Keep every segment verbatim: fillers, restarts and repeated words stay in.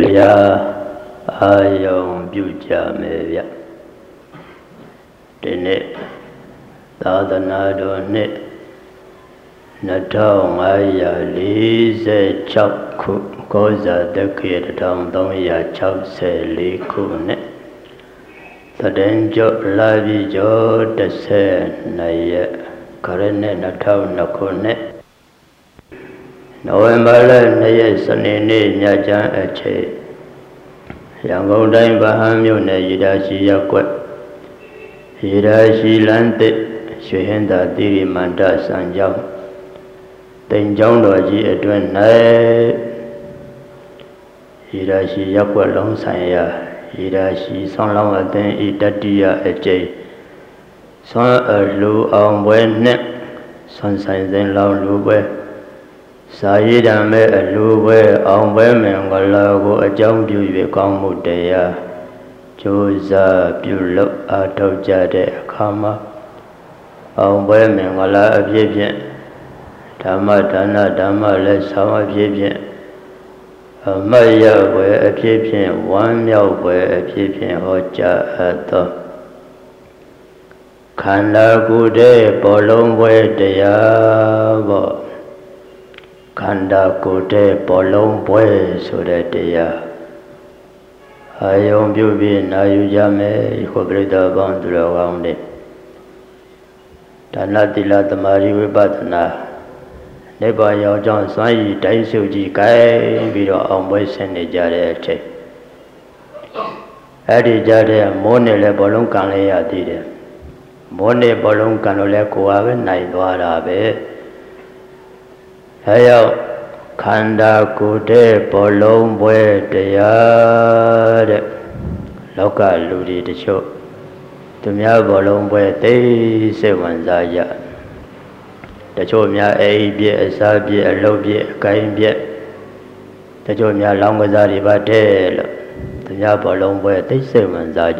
တရားအာယုံပြုကြမယ်ဗျဒီနေ့သာသနာတော်နှစ်နှစ်ထောင်ငါးရာလေးဆယ်ခြောက်ခုကောဇာတက္ကရာတစ်ထောင်သုံးရာခြောက်ဆယ်လေးခုနှစ်သတ္တင်ကျော်လာပြီကျော်တစ်ဆယ်နှစ်ရက်ခရစ်နှစ်နှစ်ထောင်နှစ်ခုနှစ်နိုဝင်ဘာလနှစ်ရက်စနေနေ့ညချမ်းအချိန်ရန်ကုန်တိုင်းဗဟန်းမြို့နယ်ရေဒါရှိရပ်ကွက်ရေဒါရှိလမ်းသစ်ရွှေဟင်္သာသီရိမန္တစံကျောင်းတိမ်ကျောင်းတော်ကြီးအတွင်း၌ရေဒါရှိရပ်ကွက်လုံးဆိုင်ရာရေဒါရှိဆောင်းလောင်းအသင်းဤတတိယအကျိန်ဆွမ်းအလူအောင်ပွဲနှင့်ဆွမ်းဆိုင်စဉ်လောင်းလူပွဲစာရေးတံမဲ့အလူပွဲအောင်ပွဲမင်္ဂလာကိုအကြောင်းပြု၍ကောင်းမှုတရားကြိုးစားပြုလုပ်အားထုတ်ကြတဲ့အခါမှာအောင်ပွဲမင်္ဂလာအဖြစ်ဖြင့်ဓမ္မဒါနဓမ္မလက်ဆောင်အဖြစ်ဖြင့်အမတ်ရပွဲအဖြစ်ဖြင့်ဝမ်းမြောက်ပွဲအဖြစ်ဖြင့်ဟောကြားအပ်သောခန္ဓာကိုယ်တဲ့ဘောလုံးပွဲတရားပေါ့ခန္ဓာကိုယ်တဲ့ဘောလုံးပွဲဆိုတဲ့တရားအာယုံပြုပြီးနာယူကြမယ်ခုပြိတ္တပေါင်းသူတော်ကောင်းတွေဒါနသီလသမာဓိဝိပဿနာနိဗ္ဗာန်ရောက်ကြောင်းစွမ်းရည်တိုင်းစုကြည်ကိုင်းပြီးတော့အောင်ပွဲဆင်နေကြတဲ့အချိန်အဲ့ဒီကြတဲ့မိုးနဲ့လည်းဘောလုံးကန်လေးရသေးတယ်မိုးနဲ့ဘောလုံးကန်လို့လည်းကိုယ်ကပဲနိုင်သွားတာပဲအဲရောက်ခန္ဓာကိုယ်တဲ့ဘောလုံးပွဲတရားတဲ့လောကလူတွေတချို့သူများဘောလုံးပွဲသိစိတ်ဝင်စားကြတချို့များအိပ်ပြည့်အစားပြည့်အလုပ်ပြည့်အကိုင်းပြည့်တချို့များလောင်းကစားတွေပါတဲ့လို့သူများဘောလုံးပွဲသိစိတ်ဝင်စားကြ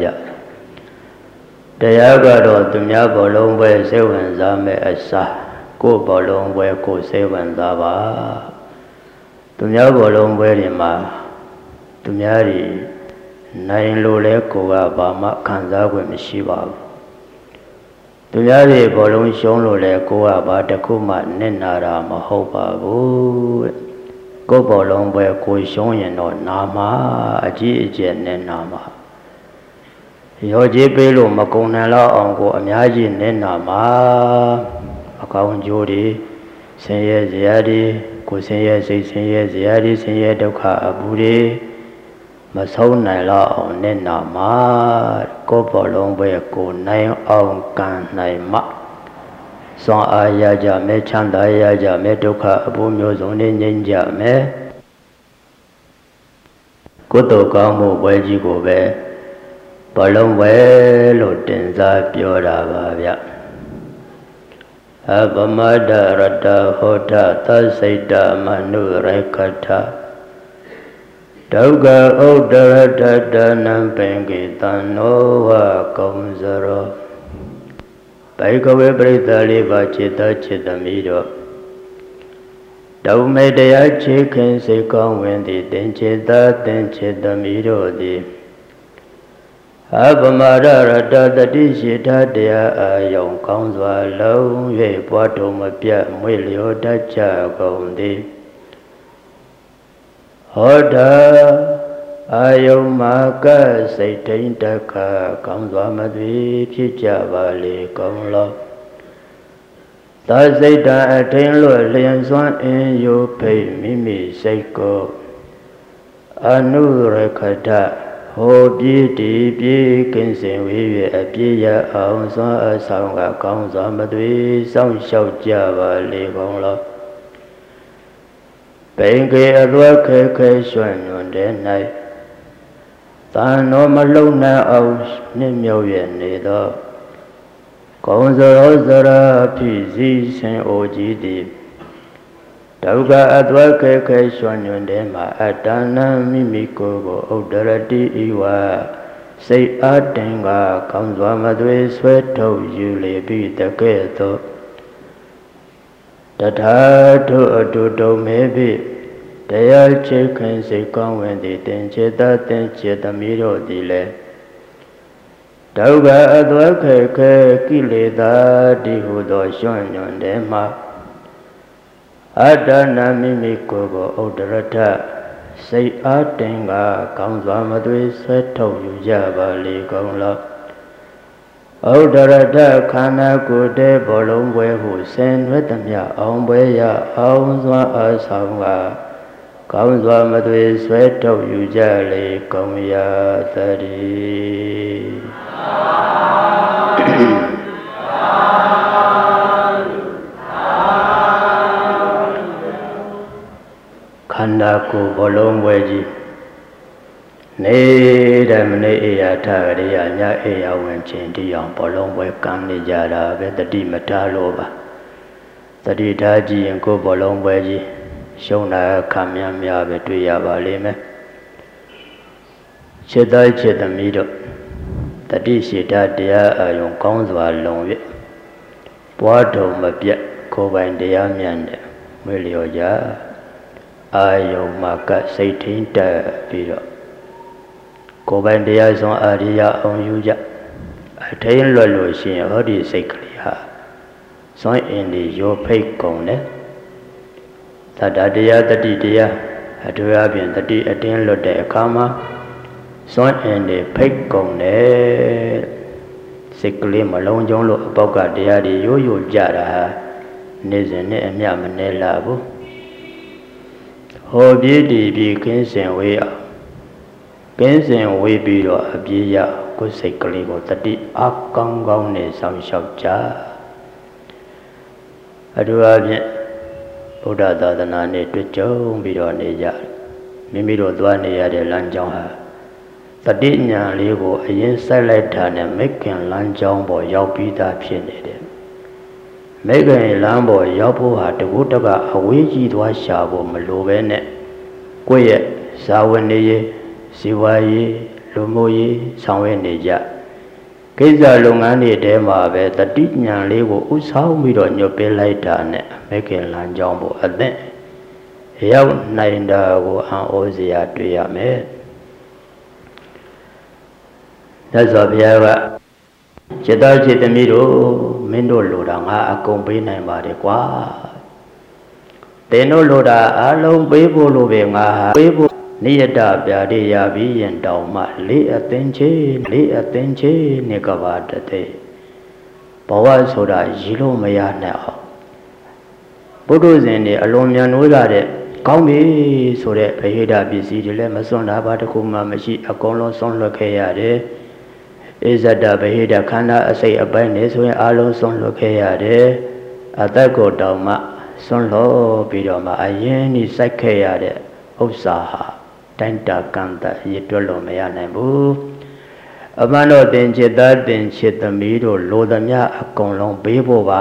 တရားကတော့သူများဘောလုံးပွဲစိတ်ဝင်စားမဲ့အစားကိုယ်ဘောလုံးပွဲကိုစိတ်ဝင်စားပါသူများဘောလုံးပွဲတွေမှာသူများတွေနိုင်လို့လဲကိုယ်ကဘာမှခံစား권မရှိပါဘူးသူများတွေဘောလုံးရှုံးလို့လဲကိုယ်ကဘာတစ်ခုမှနစ်နာတာမဟုတ်ပါဘူးတဲ့ကိုယ်ဘောလုံးပွဲကိုရှုံးရင်တော့နာမှာအကြီးအကျယ်နဲ့နာမှာရောကြီးပေးလို့မကုန်နိုင်တော့အောင်ကိုအများကြီးနစ်နာမှာအကောင်းကျိုးတွေဆင်းရဲစရာတွေကိုဆင်းရဲစိတ်ဆင်းရဲစရာတွေဆင်းရဲဒုက္ခအပူတွေမဆုံးနိုင်တော့အောင်နဲ့နာမှာကိုယ်ဘောလုံးပဲကိုနိုင်အောင်ကံနိုင်မှစွမ်းအားရကြမယ်ချမ်းသာရကြမယ်ဒုက္ခအပူမျိုးစုံနဲ့ငြိမ်းကြမယ်ကုသိုလ်ကောင်းမှုပွဲကြီးကိုပဲဘောလုံးပဲလို့တင်စားပြောတာပါဗျအပမဒရတဟောထသစိတ်တမနုရခထဒုက္ခဥဒ္ဒရတတနံပင်ကိတံနောဝကုံစရောဘိကဝေပရိသလေးပါจิตจิตသမီးတို့ဒုမေတရားချေခင်စိတ်ကောင်းဝင်သည်တင်จิตတင်จิตသမီးတို့သည်အပမရရတတတိရှိထတရားအာယုံကောင်းစွာလုံး၍ပွားတော်မပြတ်မွေလျောတတ်ကြကုန်သည်ဟောတာအာယုံမာကစိတ်ထိန်တခါကောင်းစွာမသွေဖြစ်ကြပါလေကောင်းလောသာစိတ်တအထိန်လွတ်လျင်စွမ်းအင်းယိုဖိတ်မိမိစိတ်ကိုအနုရခထဟောပြည့်တည်ပြည့်ကင်းစင်ဝေး၍အပြည့်ရအောင်စွမ်းအဆောင်ကကောင်းစွာမသွေစောင့်ရှောက်ကြပါလေကောင်းလောပင်ကေအသွက်ခဲခဲရွှင်ညွန်တဲ့၌သံတော်မလုံနိုင်အောင်နှင့်မြောက်ရနေသောကောင်းစရောစရာဖြစ်စီဆင်အိုကြီးသည်ဒုက္ခအသွက်ခဲခဲရွှင်ညွန်တဲ့မှာအတ္တနာမိမိကိုယ်ကိုဥဒ္ဒရတိဤဝစိတ်အတင်ကကောင်းစွာမသွေဆွဲထုတ်ယူလေပြီးတကဲ့သို့တထာထုအတုတုံမေပိတရားချစ်ခင်စိတ်ကောင်းဝင်သည်တင်ချေတတင်ချေသမီးတို့သည်လည်းဒုက္ခအသွက်ခဲခဲကိလေသာဒီဟုသောရွှွန့်ညွန်တဲ့မှာအတ္တနာမိမိကိုယ်ကိုဥဒရထစိတ်အားတင်ကကောင်းစွာမသွေဆွဲထုတ်ယူကြပါလေကုန်လောဥဒရထခန္ဓာကိုယ်တည်းဘောလုံးပွဲဟုဆင်နွဲ့သမျှအောင်ပွဲရအောင်စွာအားဆောင်ကကောင်းစွာမသွေဆွဲထုတ်ယူကြလေကုန်ရသတည်းခန္ဓာကိုယ်ဘောလုံးပွဲကြီးနေတဲ့မနေ့အေယာထရရညအေယာဝင်ချင်းတီအောင်ဘောလုံးပွဲကမ်းနေကြတာပဲတတိမထားလို့ပါတတိထားကြည့်ရင်ကိုယ်ဘောလုံးပွဲကြီးရှုံးတာခံများများပဲတွေ့ရပါလိမ့်မယ်ခြေသားခြေသမီးတို့တတိရှိတာတရားအာယုံကောင်းစွာလုံ၍ပွားတော်မပြတ်ကိုယ်ပိုင်တရားမြတ်နဲ့မွေးလျော်ကြအာယုံမှာကစိတ်ထိန်တက်ပြီးတော့ကိုယ်ပိုင်တရားဆုံးအာရိယအောင်ယူကြအထိန်လွတ်လို့ရှိရင်ဟောဒီစိတ်ကလေးဟာစွန့်အင်းဒီရောဖိတ်ကုန်တယ်သတ္တတရားတတိတရားအထူးအဖြင့်တတိအတင်းလွတ်တဲ့အခါမှာစွန့်အင်းဒီဖိတ်ကုန်တယ်စိတ်ကလေးမလုံးကျုံလို့အပေါက်ကတရားတွေရိုးရိုးကြတာဟာနေ့စဉ်နဲ့အမျှမနေလာဘူးဟောပြည့်တည်ပြီးခင်းစင်ဝေးအောင်ကင်းစင်ဝေးပြီးတော့အပြေးရကိုယ်စိတ်ကလေးကိုတတိအကောင်းကောင်းနဲ့ဆောင်လျှောက်ကြအထူးအဖြင့်ဗုဒ္ဓသာသနာနဲ့တွေ့ကြုံပြီးတော့နေကြမိမိတို့သွားနေရတဲ့လမ်းကြောင်းဟာတတိညာလေးကိုအရင်ဆက်လိုက်တာနဲ့မိခင်လမ်းကြောင်းပေါ်ရောက်ပြီးသားဖြစ်နေတယ်မိခင်လမ်းပေါ်ရောက်ဖို့ဟာတကူတကအဝေးကြီးသွားရှာဖို့မလိုပဲနဲ့ကိုယ့်ရဲ့ဇာဝနေရေးဇီဝရေးလူမှုရေးဆောင်ရွက်နေကြကိစ္စလုပ်ငန်းတွေထဲမှာပဲတတိညာလေးကိုဥဆောင်ပြီးတော့ညွတ်ပေးလိုက်တာနဲ့မိခင်လမ်းကြောင်းပေါ်အသင့်ရောက်နိုင်တာကိုအံ့ဩစရာတွေ့ရမယ်။သက်စွာဘုရားကจิตတော်จิตသမီးတို့မင်းတို့လိုတာငါအကုန်ပေးနိုင်ပါတယ်ကွာ။သင်တို့လိုတာအလုံးပေးဖို့လိုပဲငါဟာပေးဖို့နိယတပြာတိရပြီးရင်တောင်မှလေးအသင်ချေလေးအသင်ချေနေကဘာတတဲ့ဘဝဆိုတာရည်လို့မရနိုင်အောင်ဘုဒ္ဓဇင်တွေအလွန်မြန်နိုးလာတဲ့ကောင်းပြီဆိုတဲ့ဗဟိတပစ္စည်းတွေလည်းမစွန့်တာဘာတစ်ခုမှမရှိအကုန်လုံးစွန့်လွတ်ခဲ့ရတယ်ဣဇဒဗဟိတခန္ဓာအစိတ်အပိုင်းနေဆိုရင်အလုံးစွန့်လွတ်ခဲ့ရတယ်အသက်ကိုတောင်မှစွန့်လွတ်ပြီးတော့မှအရင်นี่စိုက်ခဲ့ရတဲ့ဥစ္စာဟာတိုင်းတာကံတရည်တွက်လို့မရနိုင်ဘူးအမှန်တော့တင်จิตသားတင်ချစ်သမီးတို့လိုသမျှအကုန်လုံးပေးဖို့ပါ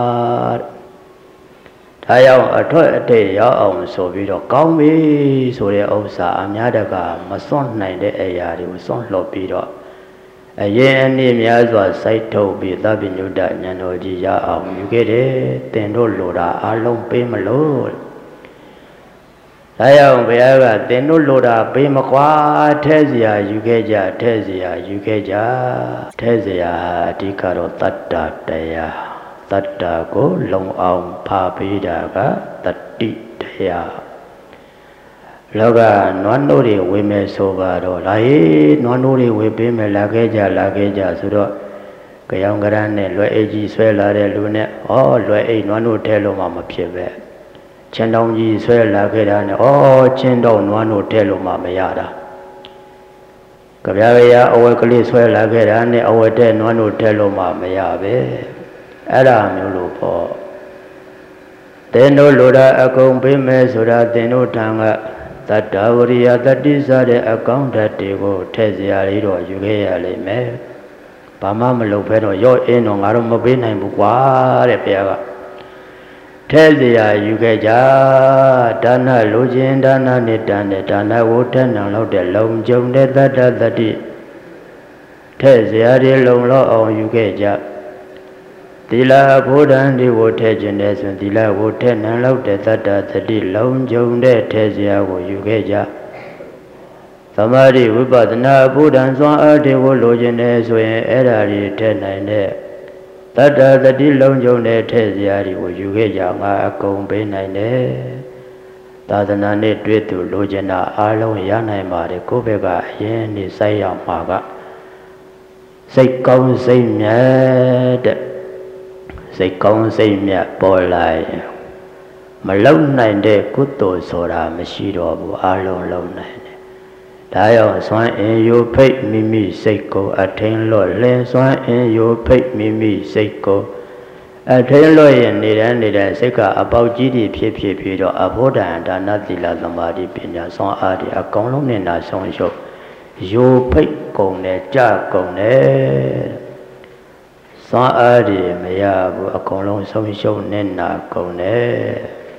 ဒါကြောင့်အထွတ်အထိပ်ရောက်အောင်ဆိုပြီးတော့ကောင်းပြီဆိုတဲ့ဥစ္စာအများတကမစွန့်နိုင်တဲ့အရာတွေကိုစွန့်လွတ်ပြီးတော့အရင်အနည်းများစွာစိုက်ထုတ်ပြီးသဗ္ဗညုတဉာဏ်တော်ကြီးရအောင်ယူခဲ့တယ်တင်တို့လိုတာအလုံးပေးမလို့ဒါကြောင့်ဘုရားကသင်တို့လိုတာပေးမကွာထဲเสียယူခဲ့ကြထဲเสียယူခဲ့ကြထဲเสียအဓိကတော့တတ္တတရားတတ္တကိုလုံအောင်ဖာပေးတာကတတိတရားလောကနွားနိုးတွေဝေမယ်ဆိုပါတော့လာဟေးနွားနိုးတွေဝေပေးမယ်လာခဲ့ကြလာခဲ့ကြဆိုတော့ကြောင်ကရနဲ့လွယ်အိတ်ကြီးဆွဲလာတဲ့လူနဲ့ဩလွယ်အိတ်နွားနိုးထဲလို့မှမဖြစ်ပဲချင်းတောင်ကြီးဆွဲလာခဲ့တာနဲ့ဩချင်းတောင်နွားနို့ထဲလို့မှမရတာကြပြရအဝဲကလေးဆွဲလာခဲ့တာနဲ့အဝဲတဲ့နွားနို့ထဲလို့မှမရပဲအဲ့ဒါမျိုးလို့ပေါ့သင်တို့လိုတာအကုန်ပေးမယ်ဆိုတာသင်တို့ထံကတတ္တဝရိယတတိစတဲ့အကောင်းဓာတ်တွေကိုထည့်စရာလေးတော့ယူခဲ့ရလိမ့်မယ်ဘာမှမလုပ်ဘဲတော့ရော့အင်းတော့ငါတို့မပေးနိုင်ဘူးကွာတဲ့ဘုရားကထဲเสียယူခဲ့ကြဒါနလိုခြင်းဒါနနဲ့တန်တဲ့ဒါနကိုထက်နှံလို့တဲ့လုံကြုံတဲ့တတ္တတတိထဲเสียတွေလုံလောက်အောင်ယူခဲ့ကြသတီလာဘုဒ္ဓံဒီကိုထဲခြင်းတဲ့ဆိုတီလာကိုထဲနံလောက်တဲ့တတ္တသတိလုံးကြုံတဲ့ထဲစရာကိုယူခဲ့ကြသမာဓိဝိပဿနာဘုဒ္ဓံစွမ်းအားတွေကိုလိုချင်တယ်ဆိုရင်အဲ့ဓာတွေထဲနိုင်တဲ့တတ္တသတိလုံးကြုံတဲ့ထဲစရာတွေကိုယူခဲ့ကြငါအကုန်ပေးနိုင်တယ်သာသနာနဲ့တွေ့သူလိုချင်တာအားလုံးရနိုင်ပါတယ်ကိုယ့်ဘက်ကအရင်နေစိုက်ရမှာကစိတ်ကောင်းစိတ်မြတ်တဲ့စိတ်ကောင်းစိတ်မြတ်ပေါ်လာရင်မလုံနိုင်တဲ့ကုသိုလ်ဆိုတာမရှိတော့ဘူးအားလုံးလုံနိုင်တယ်ဒါကြောင့်စွမ်းအင်ယိုဖိတ်မိမိစိတ်ကိုအထင်လွတ်လင်းစွမ်းအင်ယိုဖိတ်မိမိစိတ်ကိုအထင်လွတ်ရင်နေတဲ့နေတဲ့စိတ်ကအပေါက်ကြီးတွေဖြစ်ဖြစ်ပြီးတော့အဘောဓံဒါနသီလသမာဓိပညာစွမ်းအားတွေအကောင်လုံးနဲ့နာဆုံးရှုပ်ယိုဖိတ်ကုန်တယ်ကြကုန်တယ်စွမ်းအားတွေမရဘူးအကောင်လုံးဆုံးရှုံးနေနာကုန်တယ်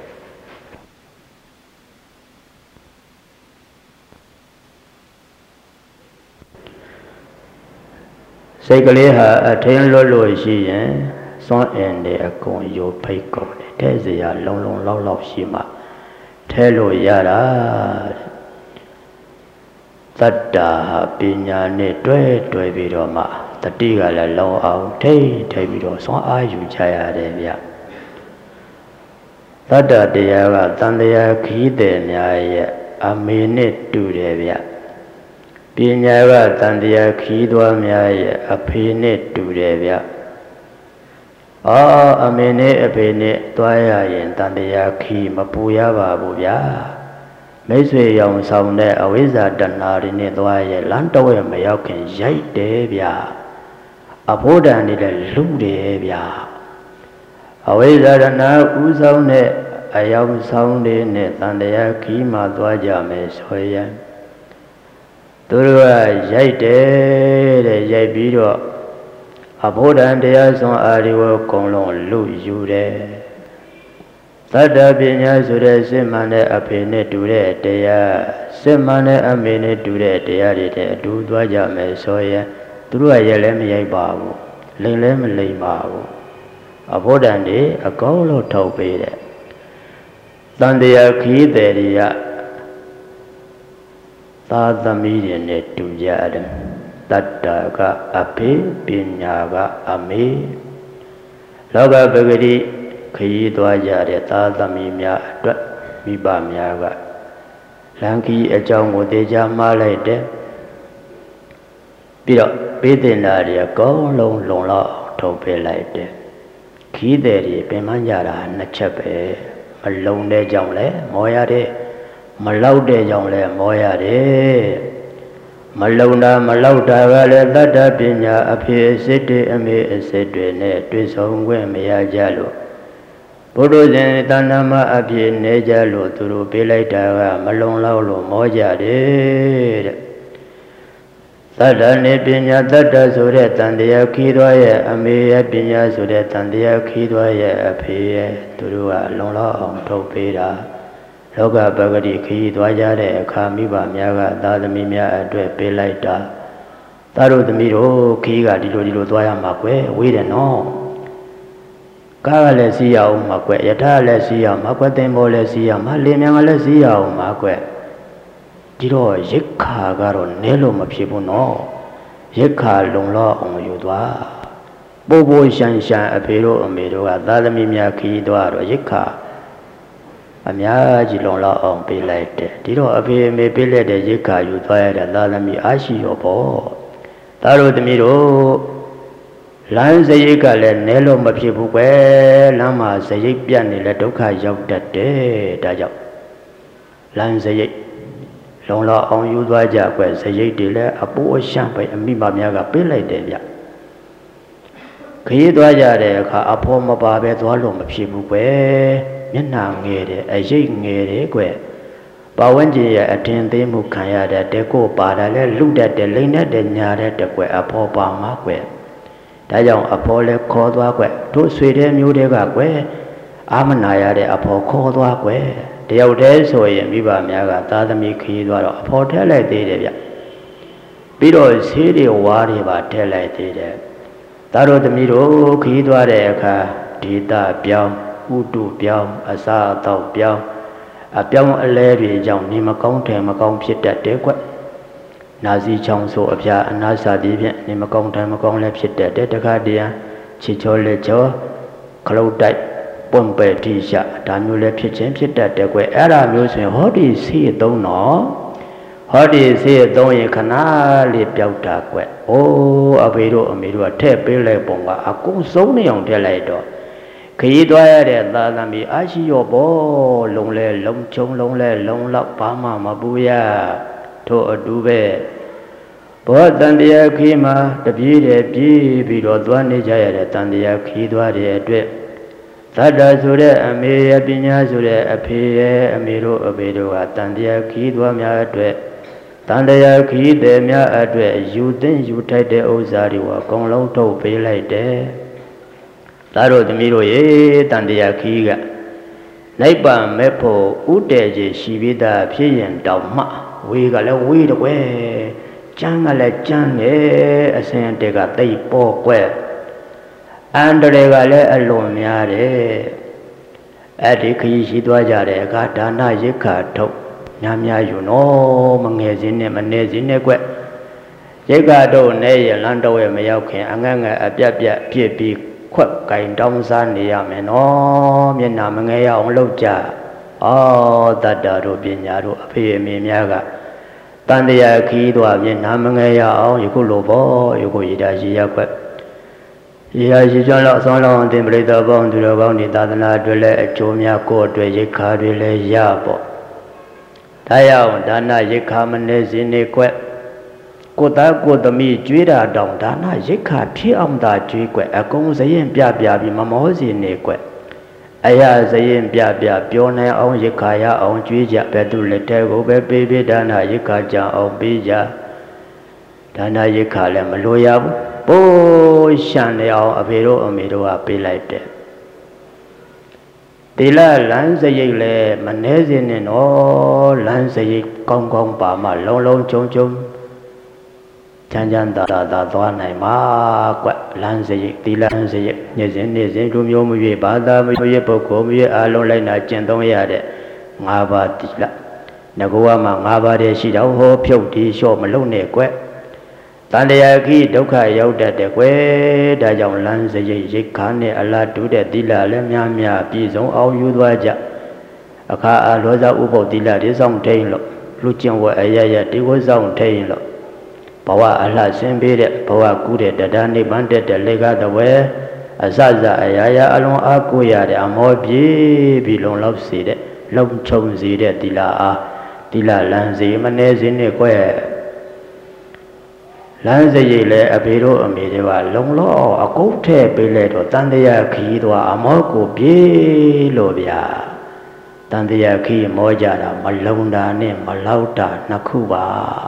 စိတ်ကလေးဟာအထင်လွတ်လို့ရှိရင်စွမ်းအင်တွေအကုန်ယိုဖိတ်ကုန်တယ်တဲ့စရာလုံလုံလောက်လောက်ရှိမှထဲလို့ရတာတတ္တာပညာနဲ့တွဲတွဲပြီးတော့မှတတိကလည်းလုံအောင်ထိတ်ထိတ်ပြီးတော့စွမ်းအားယူကြရတယ်ဗျတတ္တတရားကတန်တရားခီးတဲ့များရဲ့အမေနဲ့တူတယ်ဗျပညာကတန်တရားခီးသွားများရဲ့အဖေနဲ့တူတယ်ဗျအော်အမေနဲ့အဖေနဲ့သွားရရင်တန်တရားခီးမပူရပါဘူးဗျာမိတ်ဆွေရောင်ဆောင်တဲ့အဝိဇ္ဇာတဏှာတွေနဲ့သွားရဲ့လမ်းတော့ရမရောက်ခင်ရိုက်တယ်ဗျာအဘိဓမ္မာတွေလည်းလူတယ်ဗျာအဝိဇ္ဇာတဏှာဥဆောင်တဲ့အယောင်ဆောင်တွေနဲ့တန်တရားခီးမှသွားကြမယ်ဆိုရင်သူတို့ကရိုက်တယ်တဲ့ရိုက်ပြီးတော့အဘိဓမ္မာတရားစွမ်းအာရိဝကုံလုံးလူယူတယ်သတ္တပညာဆိုတဲ့စစ်မှန်တဲ့အဖေနဲ့တူတဲ့တရားစစ်မှန်တဲ့အမေနဲ့တူတဲ့တရားတွေတဲ့အတူသွားကြမယ်ဆိုရင်သူတို့ကရက်လည်းမရိုက်ပါဘူးလိမ်လည်းမလိမ်ပါဘူးအဘိဓမ္မာတွေအကောင်းလို့ထုတ်ပေးတယ်တန်တရားခီးတယ်တွေကသာသမီတွေနဲ့တူကြတယ်တတ္တကအဖေပညာကအမေလောကပဂတိခရီးသွားကြတဲ့သာသမီများအတွက်မိဘများကလမ်းခီးအကြောင်းကိုသိကြမှားလိုက်တယ်ပြီးတော့ပေးတင်တာတွေအကုန်လုံးလုံလောက်ထုတ်ပေးလိုက်တယ်ခီးတဲ့တွေပင်ပန်းကြတာနှစ်ချက်ပဲမလုံတဲ့ကြောင့်လဲမောရတယ်မလောက်တဲ့ကြောင့်လဲမောရတယ်မလုံတာမလောက်တာကလည်းတတ္တပညာအဖေအစစ်တွေအမေအစစ်တွေနဲ့တွေ့ဆုံခွင့်မရကြလို့ဘုဒ္ဓဇင်တဏ္ဍမအဖြစ်နေကြလို့သူတို့ပေးလိုက်တာကမလုံလောက်လို့မောကြတယ်တဲ့တတ္တနေပညာတတ္တဆိုတဲ့တန်တရားခီးသွားရဲ့အမေရဲ့ပညာဆိုတဲ့တန်တရားခီးသွားရဲ့အဖေရဲ့သူတို့ကလုံလောက်အောင်ထုတ်ပေးတာလောကပဂတိခရီးသွားကြတဲ့အခါမိဘများကသာသမီများအတွက်ပေးလိုက်တာသားတို့သမီးတို့ခရီးကဒီလိုဒီလိုသွားရမှာကွယ်ဝေးတယ်နော်ကားကလည်းစီးရအောင်မှာကွယ်ယထာလည်းစီးရအောင်မှာကွယ်သင်္ဘောလည်းစီးရအောင်မှာလေမြန်ကလည်းစီးရအောင်မှာကွယ်ဒီတော့ရိက္ခာကတော့နည်းလို့မဖြစ်ဘူးနော်ရိက္ခာလုံလောက်အောင်ယူသွားပို့ပို့ရှန်ရှန်အဖေတို့အမေတို့ကသာသမီများခရီးသွားတော့ရိက္ခာအများကြီးလုံလောက်အောင်ပေးလိုက်တယ်ဒီတော့အဖေအမေပေးလိုက်တဲ့ရိက္ခာယူသွားရတဲ့သာသမီအားရှိရောပေါ့သားတို့သမီးတို့လမ်းစရိတ်ကလည်းနဲလို့မဖြစ်ဘူးကွယ်လမ်းမှာစရိတ်ပြတ်နေလဲဒုက္ခရောက်တတ်တယ်ဒါကြောင့်လမ်းစရိတ်လုံလောက်အောင်ယူသွားကြကွယ်စရိတ်တွေလည်းအပိုးအရှံပဲအမိမများကပေးလိုက်တယ်ဗျခရီးသွားကြတဲ့အခါအဖော်မပါပဲသွားလို့မဖြစ်ဘူးကွယ်မျက်နှာငယ်တယ်အရိပ်ငယ်တယ်ကွယ်ပါဝန်းကျင်ရဲ့အထင်သေးမှုခံရတဲ့တဲကိုပါတာလဲလူတတ်တယ်လိမ့်တတ်တယ်ညာတဲ့တကွယ်အဖော်ပါမှာကွယ်ဒါကြောင့်အဖော်လဲခေါ်သွားကွယ်တို့ဆွေတဲ့မျိုးတွေကကွယ်အာမနာရတဲ့အဖော်ခေါ်သွားကွယ်တယောက်တည်းဆိုရင်မိဘများကသာသမီခရီးသွားတော့အဖော်ထည့်လိုက်သေးတယ်ဗျပြီးတော့ဆေးတွေဝါးတွေပါထည့်လိုက်သေးတယ်သားတို့သမီးတို့ခီးသွားတဲ့အခါဒေသပြောင်းဥတုပြောင်းအစာအသောက်ပြောင်းအပြောင်းအလဲတွေကြောင့်နေမကောင်းတယ်မကောင်းဖြစ်တတ်တယ်ကွနာစီချောင်းဆိုအဖျားအနာစာသည်ဖြင့်နေမကောင်းတယ်မကောင်းလဲဖြစ်တတ်တယ်တခါတည်းချီချောလက်ချောခလုတ်တိုက်ပွန့်ပဲ့ထိရှာဒါမျိုးလဲဖြစ်ခြင်းဖြစ်တတ်တယ်ကွအဲ့ဒါမျိုးဆိုရင်ဟောဒီစီးသုံးတော့ဟောဒီစီးသုံးရင်ခဏလေးပျောက်တာကွအိုးအဖေတို့အမေတို့ကထည့်ပေးလိုက်ပုံကအကုန်ဆုံးနေအောင်ထည့်လိုက်တော့ခရီးသွားရတဲ့သာသမီအာရှိရောဘောလုံလဲလုံချုံလုံလဲလုံလောက်ဘာမှမပူရထို့အတူပဲဘောတန်တရားခီးမှာတပြေးတယ်ပြေးပြီးတော့သွားနေကြရတဲ့တန်တရားခီးသွားတဲ့အတွက်သတ္တဆိုတဲ့အမေရဲ့ပညာဆိုတဲ့အဖေရဲ့အမေတို့အဖေတို့ကတန်တရားခီးသွားများအတွက်တန်တရားခီးတဲ့များအတွက်ယူသိမ့်ယူထိုက်တဲ့ဥစ္စာတွေကအကုန်လုံးထုတ်ပေးလိုက်တယ်သားတို့သမီးတို့ရေတန်တရားခီးကနိဗ္ဗာန်မဲ့ဖို့ဥတည်ခြင်းရှိပြီးသားဖြစ်ရင်တောင်မှဝေကလည်းဝေးတော့ကွယ်ကျမ်းကလည်းကျမ်းတယ်အစဉ်တက်ကသိပ်ပေါ်ကွယ်အန္တရာယ်ကလည်းအလွန်များတယ်အဲ့ဒီခရီးရှိသွားကြတဲ့အခါဒါနရိက္ခာထုတ်များများอยู่နော်မငယ်စင်းနဲ့မနေစင်းနဲ့ကွရိက္ခာထုတ်နေရလမ်းတော့ရမရောက်ခင်အငတ်ငတ်အပြတ်ပြတ်ပြစ်ပြီးခွက်ကင်တောင်းစားနေရမယ်နော်မျက်နှာမငယ်ရအောင်လုပ်ကြအော်တတ္တတို့ပညာတို့အဖေအမေများကတန်တရားခီးသွားမျက်နှာမငယ်ရအောင်ယခုလိုပေါ့ယခုရည်တာရှိရခွက်ရည်ရရှိကြောင်းတော့အစောလုံးအတင်ပရိသတ်ပေါင်းသူတော်ကောင်းဒီသာသနာတွေလည်းအကျိုးများကိုယ်အတွက်ရိက္ခာတွေလည်းရပေါ့ဒါရောက်ဒါနရိက္ခာမနေစင်းနေခွက်ကိုသားကိုသမီးကျွေးတာတောင်ဒါနရိက္ခာဖြစ်အောင်သာကျွေးကွက်အကုန်စရင်ပြပြပြီးမမောစီနေကွက်အရာစရင်ပြပြပြောနိုင်အောင်ရိက္ခာရအောင်ကျွေးကြဘယ်သူလက်ထဲကိုပဲပေးပေးဒါနရိက္ခာကြအောင်ပေးကြဒါနရိက္ခာလည်းမလိုရဘူးပိုးရှံနေအောင်အဖေတို့အမေတို့ကပေးလိုက်တယ်တိလလမ်းစရိတ်လည်းမနှဲစင်းနဲ့နော်လမ်းစရိတ်ကောင်းကောင်းပါမှလုံးလုံးချုံချုံချမ်းချမ်းသာသာသွားနိုင်မှာကွလမ်းစရိတ်တိလမ်းစရိတ်ညစဉ်နေ့စဉ်လူမျိုးမျိုးဘာသာမျိုးရဲ့ပုဂ္ဂိုလ်မျိုးအားလုံးလိုက်နာကျင့်သုံးရတဲ့ငါးပါးတိလငကောကမှာငါးပါးတည်းရှိတော့ဟောဖြုတ်ဒီလျှော့မလုံးနဲ့ကွတန်တရားခိဒုက္ခရောက်တတ်တယ်ကွယ်ဒါကြောင့်လမ်းစရိတ်ရိတ်ခါနဲ့အလားတူတဲ့တိလလည်းများများပြည့်စုံအောင်ယူသွားကြအခါအားလောဇဥပုပ်တိလတွေဆောင်ထိန်လို့လူကျင့်ဝတ်အရရဒီဝတ်ဆောင်ထိန်လို့ဘဝအလှဆင်းပေးတဲ့ဘဝကူးတဲ့တရားနိဗ္ဗာန်တက်တဲ့လေကတဝဲအစစအရာရာအလုံးအားကိုရတဲ့အမောပြေပြီးလုံလောက်စေတဲ့လုံချုံစေတဲ့တိလအားတိလလမ်းစီမနေစင်းနဲ့ကွယ်လမ်းစရိတ်လည်းအဖေတို့အမေတွေကလုံလောက်အကုတ်ထဲပေးလိုက်တော့တန်တရားခီးသွားအမောကိုပြေးလို့ဗျာတန်တရားခီးမောကြတာမလုံတာနဲ့မလောက်တာနှစ်ခုပါ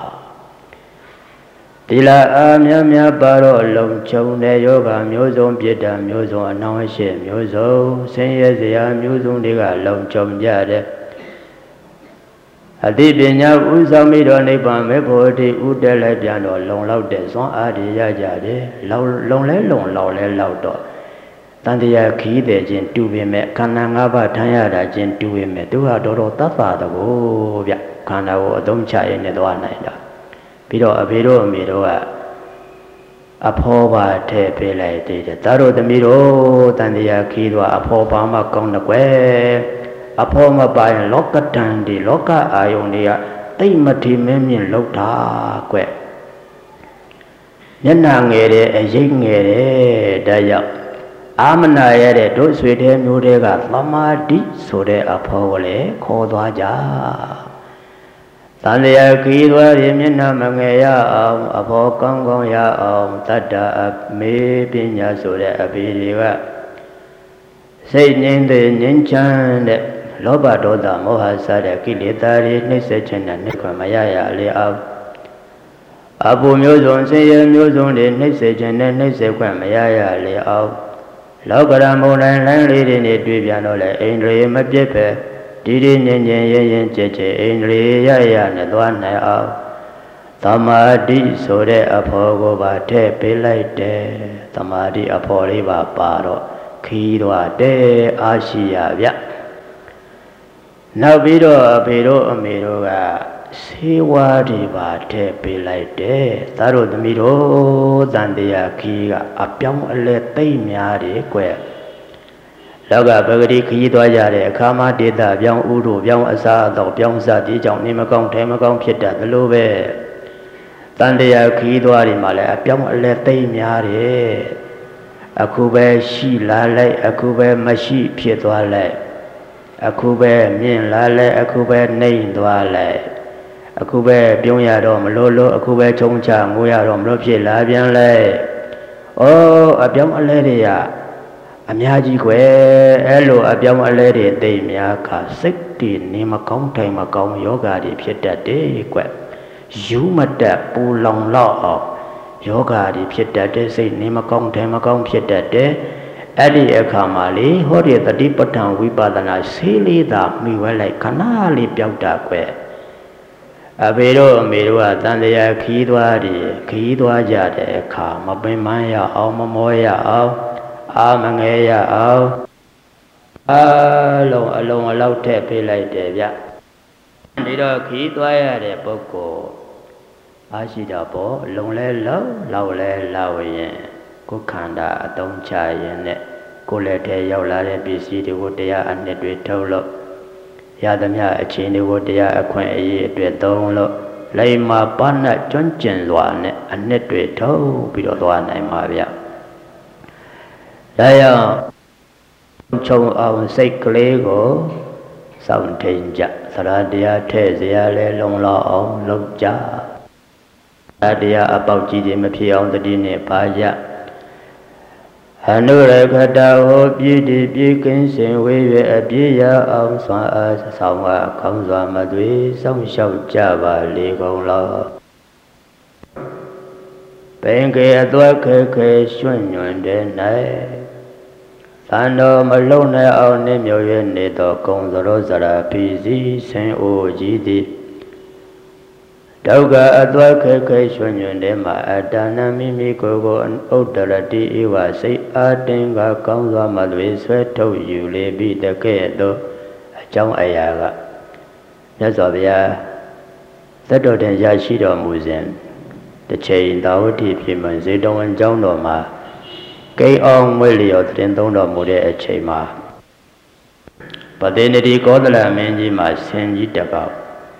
တိလအားများများပါတော့လုံချုံတဲ့ယောဂမျိုးစုံပြစ်တာမျိုးစုံအနှောင့်အယှက်မျိုးစုံဆင်းရဲစရာမျိုးစုံတွေကလုံချုံကြတဲ့အတိပညာဥဆောင်ပြီးတော့နိဗ္ဗာန်မဲ့ဖို့အထိဥတည်လိုက်ပြန်တော့လုံလောက်တဲ့စွမ်းအားတွေရကြတယ်လုံလုံလဲလုံလောက်လဲလောက်တော့တန်တရားခီးတဲ့ချင်းတူပေမဲ့ခန္ဓာ၅ပါးထမ်းရတာချင်းတူပေမဲ့သူဟာတော်တော်တတ်တာတကိုဗျခန္ဓာကိုအသုံးချရနေသွားနိုင်တာပြီးတော့အဖေတို့အမေတို့ကအဖောပါထည့်ပေးလိုက်သေးတယ်သားတို့သမီးတို့တန်တရားခီးတော့အဖောပါမှကောင်းတယ်ကွယ်အဖောမပါရင်လောကတန်ဒီလောကအာယုန်တွေကတိတ်မထီမင်းမြင့်လောက်တာကွမျက်နှာငယ်တယ်အရိပ်ငယ်တယ်ဒါကြောင့်အာမနာရတဲ့တို့ဆွေတဲ့မျိုးတွေကသမာဓိဆိုတဲ့အဖောကိုလည်းခေါ်သွားကြတန်တရားခီးသွားရင်မျက်နှာမငယ်ရအောင်အဖောကောင်းကောင်းရအောင်တတ္တအမေပညာဆိုတဲ့အဖေတွေကစိတ်ငြိမ်တဲ့ငြိမ်းချမ်းတဲ့လောဘဒေါသမောဟစတဲ့ကိလေသာတွေနှိမ့်ဆက်ခြင်းနဲ့နှိမ့်ခွင့်မရရလေအောင်အပူမျိုးစုံဆင်းရဲမျိုးစုံတွေနှိမ့်ဆက်ခြင်းနဲ့နှိမ့်ဆက်ခွင့်မရရလေအောင်လောကရမုန်တိုင်းလိုင်းလေးတွေနဲ့တွေ့ပြန်တော့လေအိန္ဒြေမပြည့်ပဲဒီဒီငြင်းငြင်းရဲရဲကြဲကြဲအိန္ဒြေရရနဲ့သွားနိုင်အောင်သ Tamadi sore aphogo ba te pelai de Tamadi aphori ba paro Khidwa de Ashiya vya Nabido abido amido ga Siwadi ba te pelai de Taro damido Zandeya kiga Apyam ale tay myari kwe Laga bagadi khidwa jare Khama deta vyang udu vyang asa Dok vyang sa di chong ni makong te makong phita Dalo be Tandaya khidwa ri ma le apyam ale tay myari Aku be shi la lai Aku be mashi phit twa lai Aku be myin la lai Aku be nain twa lai Aku be pyong ya do mlo lo Aku be chong cha ngo ya do mlo phit la pyan lai Oh apyam ale ri ya Amya ji kwe Elo apyam ale ri tay mya ka Sik ti ni ma kong thai ma kong yoga ri phit tat de kwe Yu mata pu long lo Yoga di phit tat de Say ni ma kong thai ma kong phit tat de Adi akha ma li Hori tati patang vipadana Sili da miwa lai Kana li pyauk ta kwe Abiro amido a Tandaya khidwa di Khidwa ja de akha Ma pin man ya ao Ma mo ya ao A ma nge ya ao A long a long a lau te pi lai de vya Đi đó khí toái để bố cô Á xí đó bố lông lê lâu lâu lê lâu yên Cô khăn đã tông cha yên nè Cô lê thế yêu lá để bí xí đi cô tế anh nè tuyệt thâu lộ Ya tâm ya chí đi cô tế anh khuyên ý tuyệt tông lộ Lấy mà bán nè chốn chân loạn nè anh nè tuyệt thâu bí đó toán này mà bia Đây à Trong ông xây kê của Xong thình dạ Saradia thế zia lê long lo ông lông cha Saradia bảo chí đi mà phía ông ta đi nè phá dạ Hà nữ rê khá đào hô bí đi bí kinh sinh huy về bí ya ông xoa ơ xong à không doa mà duy xong sâu cha và lý công lo Bên kia tôi khê khê xuân nhuận đến này Tàn đồ mà lâu nay ông nên miêu yên nê tỏ công dô rô giả ra phí dì sinh ô dì đi Đâu cả ở tôi khê khê xuân nhuận đến mà ở đà nà mì mì cô cô ấn ấu đà ra đi y và xây á tên gà công dô mà duy xuế thâu dụ lê bí tà kê đô trong ai à gà Nhớ dò bia Tất đồ tên gia sĩ đồ mù dền Tất chế in tao thì phí mình dì đông anh trong đồ mà Cái ông mới liều trên tông đồ mù đề chế mà Bà tên đi có đó là mình gì mà xin gì đặc học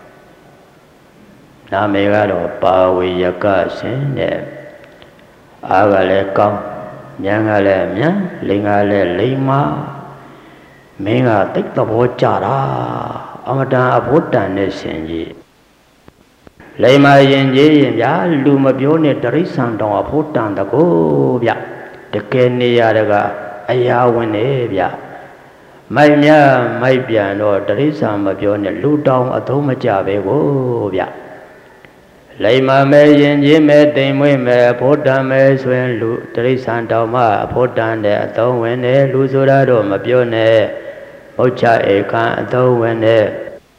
Nà mê gà đồ bà quỳ ya ca xin nè Á gà lê công Nhã gà lê nhá Linh gà lê lý má Mình gà tích tà bố chà ra Ông ta áp hốt tàn nè xin gì Lấy mà yên dễ yên giá Lưu mà biểu nè đá rít sang đồng áp hốt tàn ta cố bia Để kênh nè ya đá ai ya quên nè bia Mai mía mai bia nô đá rít sang mà biểu nè lưu đông ở thô mà chà bê cố bia Lấy mà mê yên dễ mê tình mê mê phốt tàn mê xuyên lưu đá rít sang đồng mà phốt tàn nè thô quên nè lưu sô đá đồ mà biểu nè Mô chà ế khăn thô quên nè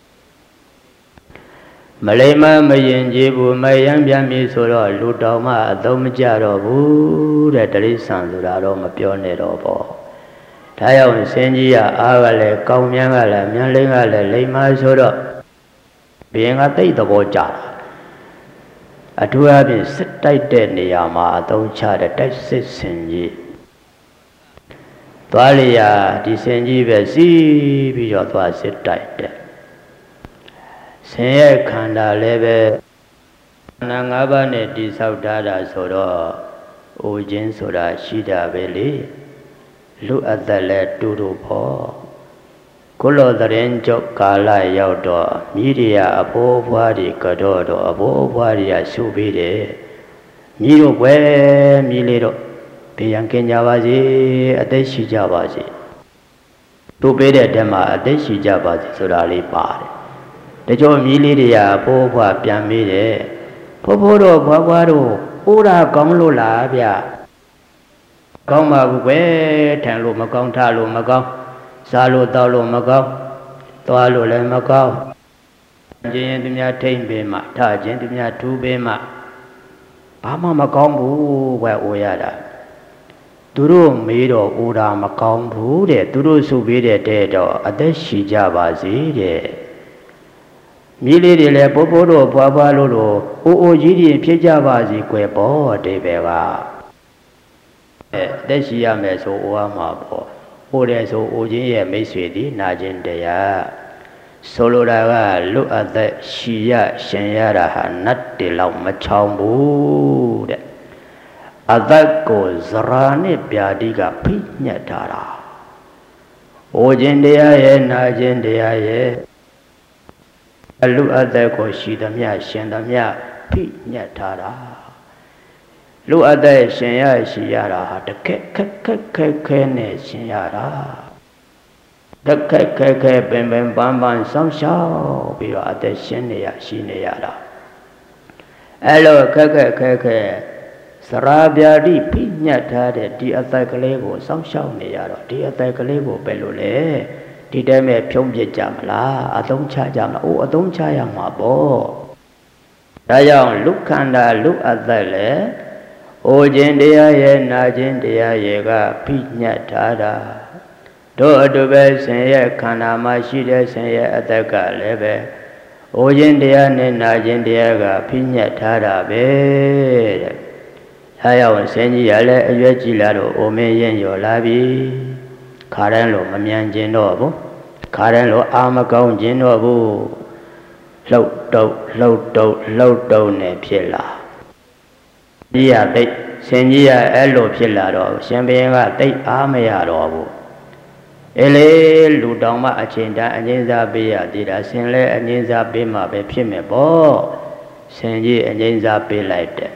Mà lấy mà mê yên dễ bù mê yên bia mì sô đá lưu đông mà thô mà chà đồ bù Để đá rít sang sô đá đồ mà biểu nè đồ bò Thái ông xin gì à á gà lệ công miang gà lệ miang linh gà lệ lấy mà sô đá Biển gà tích tà bò chà À thu á biển xích tay tên nì à mà tông chà đá tay xích xin gì Tòa lì à đi xin gì về xí bí cho tòa xích tay tên Xin yé khăn đá lê bê Nà ngã bà nè đi sao đá đá sô đá Ô dên sô đá xí đá bê lì Lúc át đá lê tù rù bó Cô lô đá rên chok cá lại yào đỏ Mì rì à áp bó bó rì cả đỏ đỏ áp bó bó rì à sù bì rì Mì rù quê mì lì rò Bì yáng kên chá bà dì át đế xì chá bà dì Tù bê rè đế mà át đế xì chá bà dì sô đá lì bà rì Đế chô mì lì rì à bó bó biang mì rì Bó bó rò bó bó rò Ô rà gong lô lá bia Gong mà quê thang lô mà gong thà lô mà gong Sa lô tao lô mà gong Toa lô lên mà gong ချင်းသူများထိမ့်ပေးမှထချင်းသူများထူးပေးမှဘာမှမကောင်းဘူးကွယ်အိုရတာသူတို့မေးတော့အိုတာမကောင်းဘူးတဲ့သူတို့ဆုပေးတဲ့တဲ့တော့အသက်ရှိကြပါစေတဲ့မြေးလေးတွေလည်းပိုးပိုးတို့ဘွားဘွားလို့လို့အိုအိုကြီးတွေဖြစ်ကြပါစေကွယ်ပေါ့အတိပဲကအဲအသက်ရှိရမယ်ဆိုအိုရမှာပေါ့အိုတယ်ဆိုအိုချင်းရဲ့မိတ်ဆွေသည်နာခြင်းတရားဆိုလိုတာကလွတ်အပ်သက်ရှိရရှင်ရတာဟာနတ်တေလောက်မချောင်ဘူးတဲ့အသက်ကိုဇရာနဲ့ဗျာတိကဖိညတ်ထားတာအိုခြင်းတရားရဲ့နာခြင်းတရားရဲ့အလွတ်အသက်ကိုရှိသမျှရှင်သမျှဖိညတ်ထားတာလွတ်အသက်ရှင်ရရှိရတာဟာတကက်ခက်ခက်ခဲခဲနဲ့ရှင်ရတာတခက်ခဲခဲပင်ပင်ပန်းပန်းဆောင်းရှောက်ပြီးတော့အသက်ရှင်နေရရှိနေရတာအဲ့လိုခက်ခက်ခဲခဲစရာဗျာတိဖိညတ်ထားတဲ့ဒီအသက်ကလေးကိုဆောင်းရှောက်နေရတော့ဒီအသက်ကလေးကိုပဲလို့လေဒီတဲမဲ့ဖြုံးပြစ်ကြမလားအသုံးချကြမလားအိုးအသုံးချရမှာပေါ့ဒါကြောင့်လူခန္ဓာလူအသက်လေအိုခြင်းတရားရဲ့နာခြင်းတရားရဲ့ကဖိညတ်ထားတာတို့အတူပဲဆင်ရဲ့ခန္ဓာမှာရှိတဲ့ဆင်ရဲ့အသက်ကလည်းပဲအိုခြင်းတရားနဲ့နာခြင်းတရားကဖိညတ်ထားတာပဲတဲ့ဟာရောက်ဆင်ကြီးရလည်းအရွယ်ကြီးလာတော့အိုမင်းရင်ရော်လာပြီခါတိုင်းလို့မမြန်ခြင်းတော့ဘူးခါတိုင်းလို့အာမကောင်းခြင်းတော့ဘူးလှုပ်တုပ်လှုပ်တုပ်လှုပ်တုပ်နဲ့ဖြစ်လာဒီရတိတ်ဆင်ကြီးရအဲ့လိုဖြစ်လာတော့ရှင်ဘုရင်ကတိတ်အားမရတော့ဘူးအဲလေလူတောင်မှအချိန်တန်းအငြင်းစားပေးရသေးတာဆင်လဲအငြင်းစားပေးမှပဲဖြစ်မယ်ပေါ့ဆင်ကြီးအငြင်းစားပေးလိုက်တယ်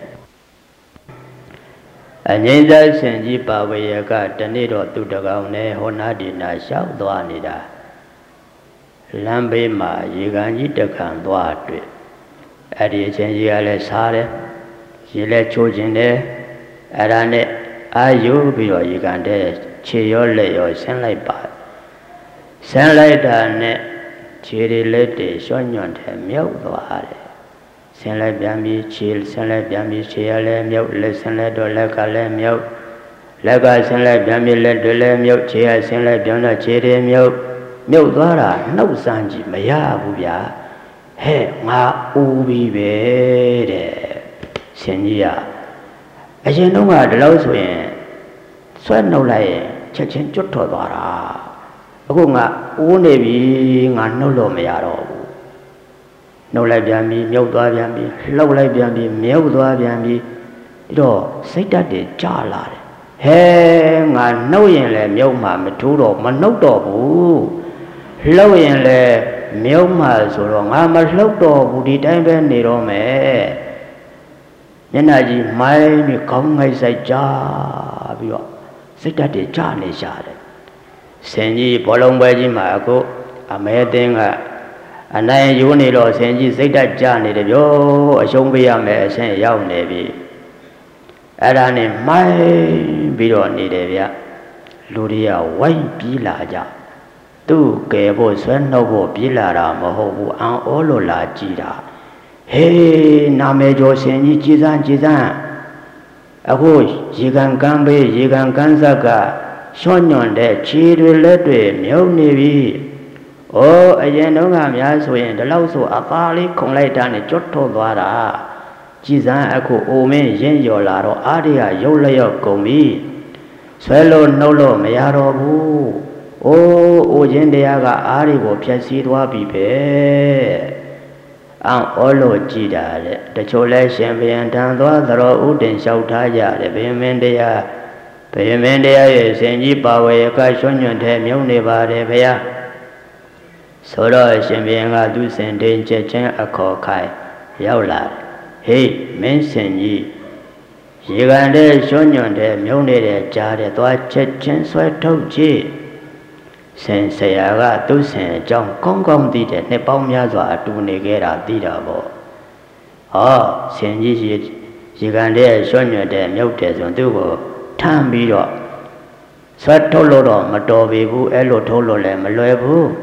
အငြိမ့်စားဆင်ကြီးပါဝေယကတနေ့တော့သူတကောင်နဲ့ဟောနာဒီနာလျှောက်သွားနေတာလမ်းဘေးမှာရေကန်ကြီးတကန်သွားတွေ့အဲ့ဒီအချင်းကြီးကလည်းစားတယ်ရေလည်းချိုးခြင်းတယ်အဲ့ဒါနဲ့အာယူပြီးတော့ရေကန်တဲ့ခြေရောလက်ရောဆင်းလိုက်ပါဆင်းလိုက်တာနဲ့ခြေတွေလက်တွေရွှညွန့်တယ်မြုပ်သွားတယ်ဆင်းလိုက်ပြန်ပြီးခြေဆင်းလိုက်ပြန်ပြီးခြေရလည်းမြုပ်လက်ဆင်းလိုက်တော့လက်ကလည်းမြုပ်လက်ကဆင်းလိုက်ပြန်ပြီးလက်တွေလည်းမြုပ်ခြေရဆင်းလိုက်ပြန်တော့ခြေတွေမြုပ်မြုပ်သွားတာနှုတ်ဆန်းကြည့်မရဘူးဗျာဟဲ့ငါဦးပြီးပဲတဲ့ရှင်ကြီးကအရင်တုန်းကဒီလောက်ဆိုရင်ဆွဲနှုတ်လိုက်ရင်ချက်ချင်းကျွတ်ထွက်သွားတာအခုငါဦးနေပြီငါနှုတ်လို့မရတော့ဘူးနှုတ်လိုက်ပြန်ပြီးမြုပ်သွားပြန်ပြီးလှုပ်လိုက်ပြန်ပြီးမြုပ်သွားပြန်ပြီးပြီးတော့စိတ်ဓာတ်တွေကြာလာတယ်ဟဲငါနှုတ်ရင်လည်းမြုပ်မှမထူးတော့မနှုတ်တော့ဘူးလှုပ်ရင်လည်းမြုပ်မှဆိုတော့ငါမလှုပ်တော့ဘူးဒီတိုင်းပဲနေတော့မယ်မျက်နှာကြီးမိုင်းပြီးခေါင်းငိုက်ဆိုင်ကြာပြီးတော့စိတ်ဓာတ်တွေကြာနေရှာတယ်ဆင်ကြီးဘောလုံးပွဲကြီးမှာအခုအမဲသိန်းကအနိုင်ယူနေတော့ဆင်ကြီးစိတ်ဓာတ်ကြာနေတယ်ပြောအရှုံးပေးရမယ်အဆင့်ရောက်နေပြီအဲ့ဒါနဲ့မိုင်းပြီးတော့နေတယ်ဗျလူတွေကဝိုင်းပြေးလာကြသူ့ကယ်ဖို့ဆွဲနှုတ်ဖို့ပြေးလာတာမဟုတ်ဘူးအံ့ဩလို့လာကြည့်တာဟေးနာမည်ကျော်ဆင်ကြီးကြည်စမ်းကြည်စမ်းအခုရေကန်ကမ်းဘေးရေကန်ကမ်းဆက်ကရွှွညွန့်တဲ့ခြေတွေလက်တွေမြုပ်နေပြီ။အိုးအရင်တုန်းကများဆိုရင်ဒီလောက်ဆိုအသားလေးခုန်လိုက်တာနဲ့ကျွတ်ထုတ်သွားတာ။ကြည်စမ်းအခုအိုမင်းရင့်ရော်လာတော့အားတွေကရုပ်လျော့ကုန်ပြီ။ဆွဲလို့နှုတ်လို့မရတော့ဘူး။အိုးအိုခြင်းတရားကအားတွေကိုဖျက်ဆီးသွားပြီပဲ။အံ့ဩလို့ကြည်တာလေတချို့လဲရှင်ဘုရင်တန်သွားသတော်ဥတင်လျှောက်ထားကြတယ်ဘုရင်မင်းတရားဘုရင်မင်းတရားရဲ့ဆင်ကြီးပါဝေကရွှွညွန့်တဲ့မြုံနေပါတယ်ဗျာဆိုတော့ရှင်ဘုရင်ကသူစင်တိန်ချက်ချင်းအခေါ်ခိုင်းရောက်လာဟေးမင်းစင်ကြီးရေကန်တဲ့ရွှွညွန့်တဲ့မြုံနေတဲ့ကြားတဲ့သွားချက်ချင်းဆွဲထုတ်ကြည့်ဆင်ဆရာကသူ့ဆင်အကြောင်းကောင်းကောင်းသိတဲ့နှစ်ပေါင်းများစွာအတူနေခဲ့တာသိတာပေါ့ဟောဆင်ကြီးရေရေကန်တဲ့ရွှွညွန့်တဲ့မြုပ်တယ်ဆိုသူ့ကိုထမ်းပြီးတော့ဆွဲထုတ်လို့တော့မတော်ပြီဘူးအဲ့လိုထုတ်လို့လည်းမလွယ်ဘူးဆ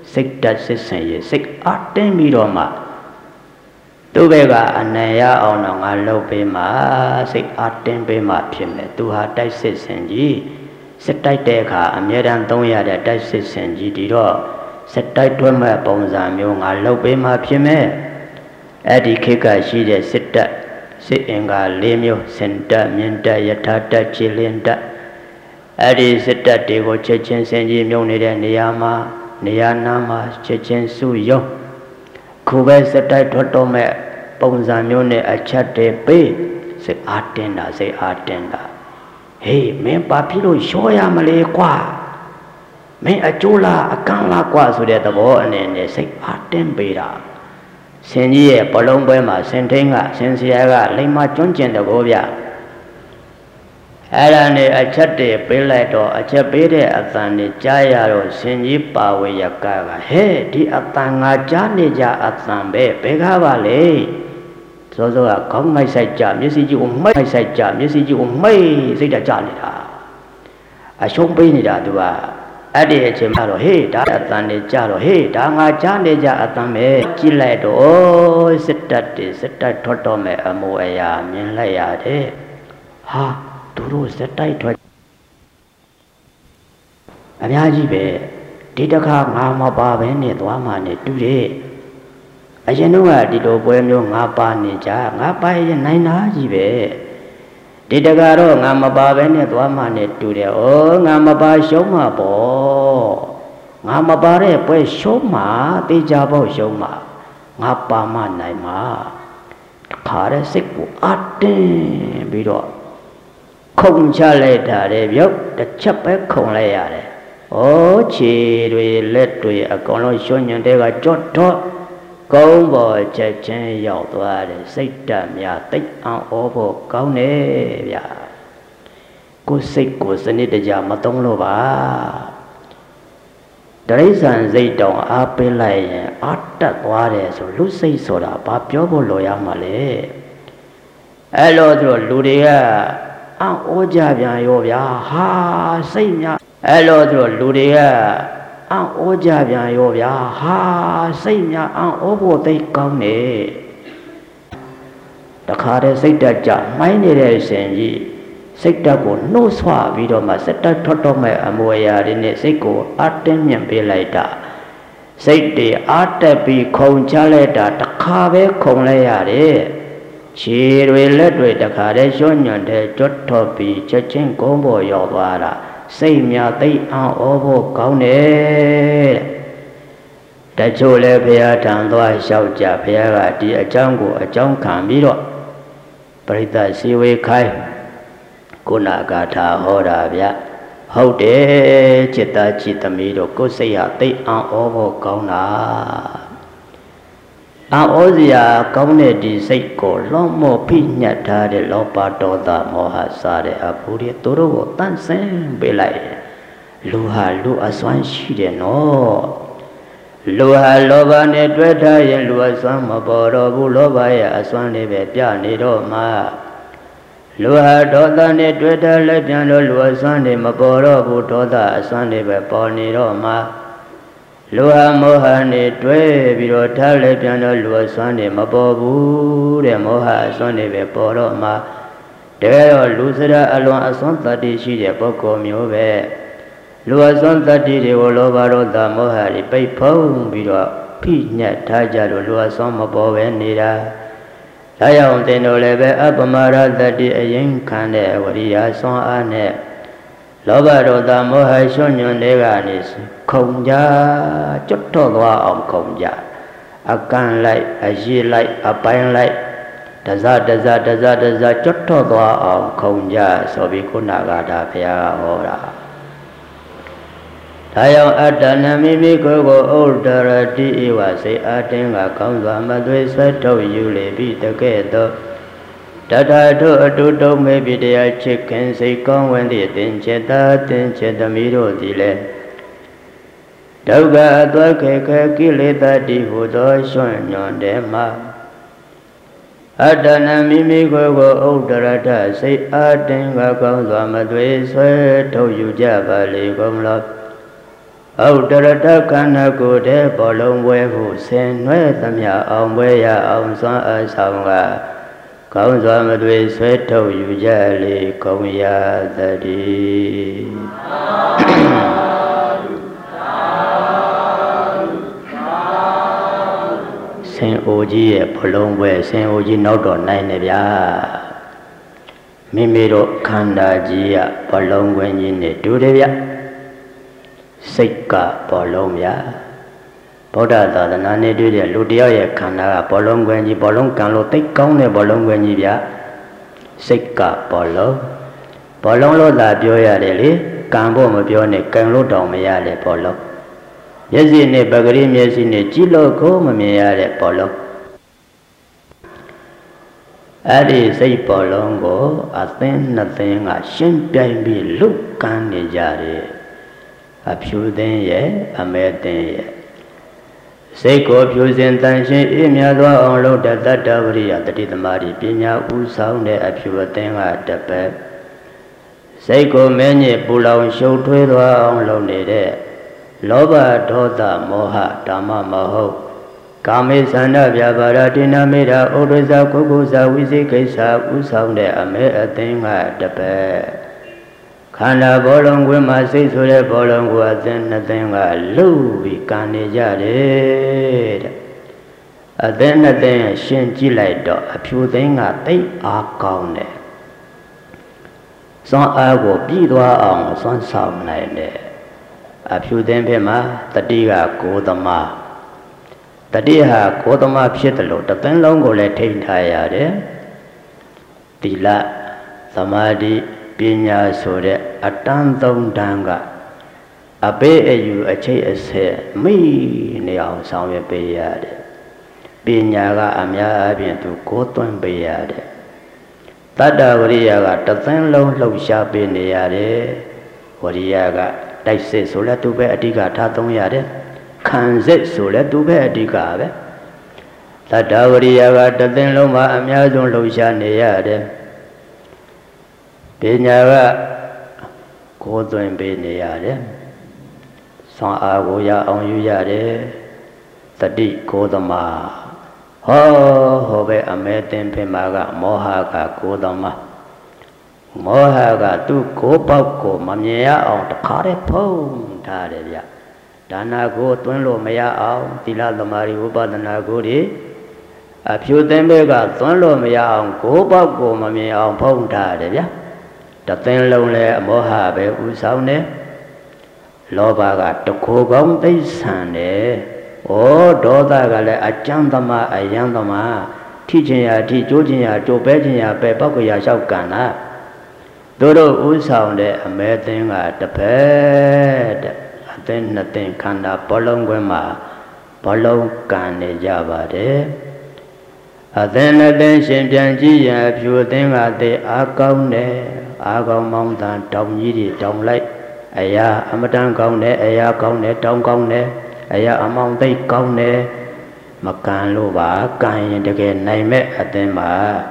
စိတ်တက်စစ်စင်ရစိတ်အတင်းပြီးတော့မှသူဘက်ကအနံ့ရအောင်တော့ငါလှုပ်ပေးမှစိတ်အတင်းပေးမှဖြစ်မယ်သူဟာတိုက်စစ်စင်ကြီးစစ်တိုက်တဲ့အခါအမြဲတမ်းသုံးရတဲ့တိုက်စစ်စင်ကြီးဒီတော့စစ်တိုက်တွဲမဲ့ပုံစံမျိုးငါလှုပ်ပေးမှဖြစ်မယ်အဲ့ဒီခေတ်ကရှိတဲ့စစ်တပ်စစ်အင်္ဂါ၄မျိုးစင်တပ်မြင့်တပ်ယထာတပ်ခြေလင်းတပ်အဲ့ဒီစစ်တပ်တွေကိုချက်ချင်းစင်ကြီးမြုံနေတဲ့နေရာမှာနေရာနာမှာချက်ချင်းစုယုံခုပဲစစ်တိုက်ထွက်တော့မဲ့ပုံစံမျိုးနဲ့အချက်တွေပေးစိတ်အားတင်းတာစိတ်အားတင်းတာဟေးမင်းဘာဖြစ်လို့ရောရမလဲကွာမင်းအကျိုးလားအကန့်လားကွာဆိုတဲ့သဘောအနေနဲ့စိတ်အားတင်းပေးတာဆင်ကြီးရဲ့ဘလုံးပွဲမှာဆင်ထိန်ကဆင်ဆရာကလိမ္မာကျွန်းကျင်တကောဗျအဲ့ဒါနဲ့အချက်တွေပေးလိုက်တော့အချက်ပေးတဲ့အတန်နဲ့ကြားရတော့ဆင်ကြီးပါဝေယကကဟဲ့ဒီအတန်ငါကြားနေကြအတန်ပဲဘယ်ကားပါလဲစောစောကခေါင်းငိုက်ဆိုင်ကြမျက်စိကြီးကိုမိတ်ဆိုင်ကြမျက်စိကြီးကိုမိတ်စိတ်တကြနေတာအရှုံးပေးနေတာသူကအဲ့ဒီအချိန်မှာတော့ဟေးဒါအတန်နဲ့ကြတော့ဟေးဒါငါကြားနေကြအတန်ပဲကြည့်လိုက်တော့စစ်တပ်တွေစစ်တပ်ထွက်တော့မဲ့အမိုးအရာမြင်လိုက်ရတယ်ဟာသူတို့စစ်တိုက်ထွက်အများကြီးပဲဒီတခါငါမပါဘဲနဲ့သွားမှနဲ့တူတယ်အရင်တော့ကဒီလိုပွဲမျိုးငါပါနေကြငါပါရင်နိုင်တာကြီးပဲဒီတခါတော့ငါမပါဘဲနဲ့သွားမှနဲ့တူတယ်ဩငါမပါရှုံးမှာပေါ့ငါမပါတဲ့ပွဲရှုံးမှာတေချာပေါ့ရှုံးမှာငါပါမှနိုင်မှာခါတဲ့စိတ်ကိုအတင်းပြီးတော့ခုန်ချလိုက်တာလေပြုတ်တစ်ချက်ပဲခုန်လိုက်ရတယ်။ဩခြေတွေလက်တွေအကုန်လုံးရွှွညံတဲ့ကကြော့တော့ကုန်းပေါ်ချက်ချင်းရောက်သွားတယ်စိတ်ဓာတ်များတိတ်အောင်ဩဖို့ကောင်းတယ်ဗျာ။ကိုယ်စိတ်ကိုစနစ်တကျမသုံးလို့ပါ။တရိစ္ဆာန်စိတ်တောင်အားပေးလိုက်ရင်အာတက်သွားတယ်ဆိုလူစိတ်ဆိုတာဘာပြောဖို့လိုရမှာလဲ။အဲ့လိုဆိုလူတွေကအံ့ဩကြပြန်ရောဗျာဟာစိတ်များအဲ့လိုဆိုလူတွေကအံ့ဩကြပြန်ရောဗျာဟာစိတ်များအံ့ဩဖို့သိကောင်းနေတခါတည်းစိတ်တက်ကြမှိုင်းနေတဲ့ရှင်ကြီးစိတ်တက်ကိုနှိုးဆွပြီးတော့မှစက်တက်ထွက်တော့မဲ့အမွေအရာတွေနဲ့စိတ်ကိုအတင်းမြင့်ပေးလိုက်တာစိတ်တွေအတက်ပြီးခုန်ချလိုက်တာတခါပဲခုန်လိုက်ရတယ်ခြေတွေလက်တွေတခါတည်းရွှွညံတဲ့ကြွတ်ထော်ပြီးချက်ချင်းကုန်းပေါ်ရောက်သွားတာစိတ်များသိအောင်ဩဖို့ကောင်းတယ်တချို့လည်းဘုရားထံသွားလျှောက်ကြဘုရားကဒီအကြောင်းကိုအကြောင်းခံပြီးတော့ပရိသတ်စီဝေခိုင်းကုဏဂါထာဟောတာဗျဟုတ်တယ်จิตသားจิตသမီးတို့ကိုယ်စိတ်ဟာသိအောင်ဩဖို့ကောင်းတာအံ့ဩစရာကောင်းတဲ့ဒီစိတ်ကိုလွန်မောဖိညတ်ထားတဲ့လောဘဒေါသမောဟစားတဲ့အပူတွေသူတို့ကိုတန့်စင်ပေးလိုက်လူဟာလူအစွမ်းရှိတယ်နော်လူဟာလောဘနဲ့တွေ့ထားရင်လူအစွမ်းမပေါ်တော့ဘူးလောဘရဲ့အစွမ်းတွေပဲပြနေတော့မှလူဟာဒေါသနဲ့တွေ့ထားလိုက်ပြန်လို့လူအစွမ်းတွေမပေါ်တော့ဘူးဒေါသအစွမ်းတွေပဲပေါ်နေတော့မှလူဟာမောဟနဲ့တွဲပြီးတော့ထားလိုက်ပြန်တော့လူအစွမ်းတွေမပေါ်ဘူးတဲ့မောဟအစွမ်းတွေပဲပေါ်တော့မှတကယ်တော့လူစရာအလွန်အစွမ်းတတ္တိရှိတဲ့ပုဂ္ဂိုလ်မျိုးပဲလူအစွမ်းတတ္တိတွေကိုလောဘဒေါသမောဟတွေပိတ်ဖုံးပြီးတော့ဖိညတ်ထားကြလို့လူအစွမ်းမပေါ်ပဲနေတာဒါကြောင့်သင်တို့လည်းပဲအပမရတတ္တိအရင်ခံတဲ့ဝရိယစွမ်းအားနဲ့လောဘဒေါသမောဟရွှွညွန်တွေကနေခုန်ကြကျွတ်တော့သွားအောင်ခုန်ကြအကန့်လိုက်အရှိလိုက်အပိုင်းလိုက်တဇတဇတဇတဇကျွတ်တော့သွားအောင်ခုန်ကြဆိုပြီးခုနကတာဘုရားဟောတာဒါကြောင့်အတ္တနမိမိကိုယ်ကိုဥဒ္ဒရတိဧဝစေအတင်းကကောင်းစွာမသွေဆွဲထုတ်ယူလေပြီးတကဲ့သို့တထာထုအတုတုံးမေပိတရားချစ်ခင်စိတ်ကောင်းဝင်သည့်တင်ချေတာတင်ချေသမီးတို့သည်လည်းဒုက္ခအသွက်ခေခေကိလေသာတိဟုသောရွှွညွန်တဲ့မှာအတ္တနမိမိကိုယ်ကိုဥဒ္ဒရထစိတ်အတင်းကကောင်းစွာမသွေဆွဲထုတ်ယူကြပါလေကုန်လော Âu Đà Đà Khana Cô Đế Bỏ Lông Quê Phụ Sen Nuế Tâm Nhà Ông Quê Ya Ông Xoan Ở Sao Ngà Công Doa Mật Vê Xuế Thâu Yu Gia Lì Công Ya Tà Đi Sen Ô Chi Bỏ Lông Quê Sen Ô Chi Nâu Đỏ Này Nè Bia Mì Mì Đô Khanda Chi Bỏ Lông Quê Nhìn Nè Đu Đê Bia Xích Cả Bỏ Lông Bia Bồ Đà Tà Nà Nè Đu Đê Lũ Điao Yê Khanda Bỏ Lông Quê Nhìn Bỏ Lông Càng Lô Tích Công Nè Bỏ Lông Quê Nhìn Bia Xích Cả Bỏ Lông Bỏ Lông Lô Đà Biô Ya Đê Lì Càng Bồ Mà Biô Nè Càng Lô Đọng Mà Ya Đê Bỏ Lông Yê Sì Nè Bà Gà Rí Miê Sì Nè Chí Lô Khô Mà Miê Ya Đê Bỏ Lông Adi Say Bỏ Lông Gô A Tên Nà Tên Ngà Xuyên Piai Bì Lúc Càng Nè Ya Đê A Phiu Tên Yê A Mê Tên Yê Say Cô Phiu Sen Tan Xuyên Y Mia Đoa Ông Lô Đà Đà Đà Vri A Tati Tamā Ri Pi Nha U Sao Nè A Phiu Tên Ngà Đà Bè Say Cô Mê Nhê Bù Lao Shâu Thuê Đoa Ông Lô Nè Đê Lô Bà Đô Tà Mô Hạ Đà Mā Mā Hô Kā Mê Sān Đà Vyā Bā Rā Tī Nā Mê Rā Ô Đô Sā Cô Cô Sā Vī Sī Cây Sā U Sao Nè A Mê A Tên Ngà Đà Bè Khanda Bỏ Lông Quê Mā Sī Sū Lê Bỏ Lông Quê A Tên Nà Tên Ngà Lưu Vī Kā Nè Ya Đê A Tên Nà Tên Xuyên Chí Lại Đỏ A Phiu Tên Ngà Tây Á Cao Nè Xoan Á Cô Bí Đoa Ông Xoan Sao Nè Nè A Phiu Tên Phê Mā Tati Gā Cô Tà Mā Tati Hà Cô Tà Mā Phiết Lô Tà Tên Lông Cô Lê Thênh Thā Ya Đê Tī Lā Samadhi Pi Nha Sô Đê A Tán Tông Đàn Gā A Bê A Yu A Chay A Sê Mī Nè Ông Sao Yê Bê Ya Đê Pi Nha Gā A Mya A Biên Tu Cô Tuân Bê Ya Đê Tata Vri Ya Gā Tà Tên Lông Lâu Xā Bê Nè Ya Đê Vri Ya Gā Đại Sê Sô Lê Tu Bê A Đi Gā Thā Tông Ya Đê Khăn Sê Sô Lê Tu Bê A Đi Gā Bê Tata Vri Ya Gā Tà Tên Lông Mā A Mya Dung Lâu Xā Nè Ya Đê Pi Nha Gā Cô Tuân Bê Nè Ya Đê Xoan Á Cô Ya Ông Yu Ya Đê Tati Cô Tà Mā Hô Hô Bê A Mê Tên Phê Mā Gā Mô Hā Gā Cô Tà Mā Mô Hā Gā Tu Cô Bọc Cô Mà Mê Ya Ông Tà Khá Rê Phông Thā Rê Bia Đà Nā Cô Tuân Lô Mê Ya Ông Tī Lā Tà Mā Ri Ú Bā Tà Nā Cô Ri A Phiu Tên Bê Gā Tuân Lô Mê Ya Ông Cô Bọc Cô Mà Mê Ông Phông Thā Rê Bia Tà Tên Lông Lê Mô Hā Bê U Sao Nê Lô Bā Gā Tà Khô Gông Tây Sān Nê Ô Đô Tà Gā Lê A Chāng Tà Mā A Yāng Tà Mā Thi Chīn Ya Thi Chô Chīn Ya Chô Bê Chīn Ya Bê Bā Cô Ya Sao Kān Nā Đô Đô U Sao Nê A Mê Tên Ngā Đà Bê A Tên Nà Tên Khanda Bỏ Lông Quê Mā Bỏ Lông Kān Nè Ya Bā Đê A Tên Nà Tên Xuyên Pian Chí Ya A Phiu Tên Ngā Tê Á Cao Nê Á Cao Mong Tàn Trong Yī Đi Trong Lấy A Ya A Mā Tàn Cao Nê A Ya Cao Nê Trong Cao Nê A Ya A Mong Tây Cao Nê Mà Kān Lô Bā Kān Yin Đê Kê Này Mê A Tên Mā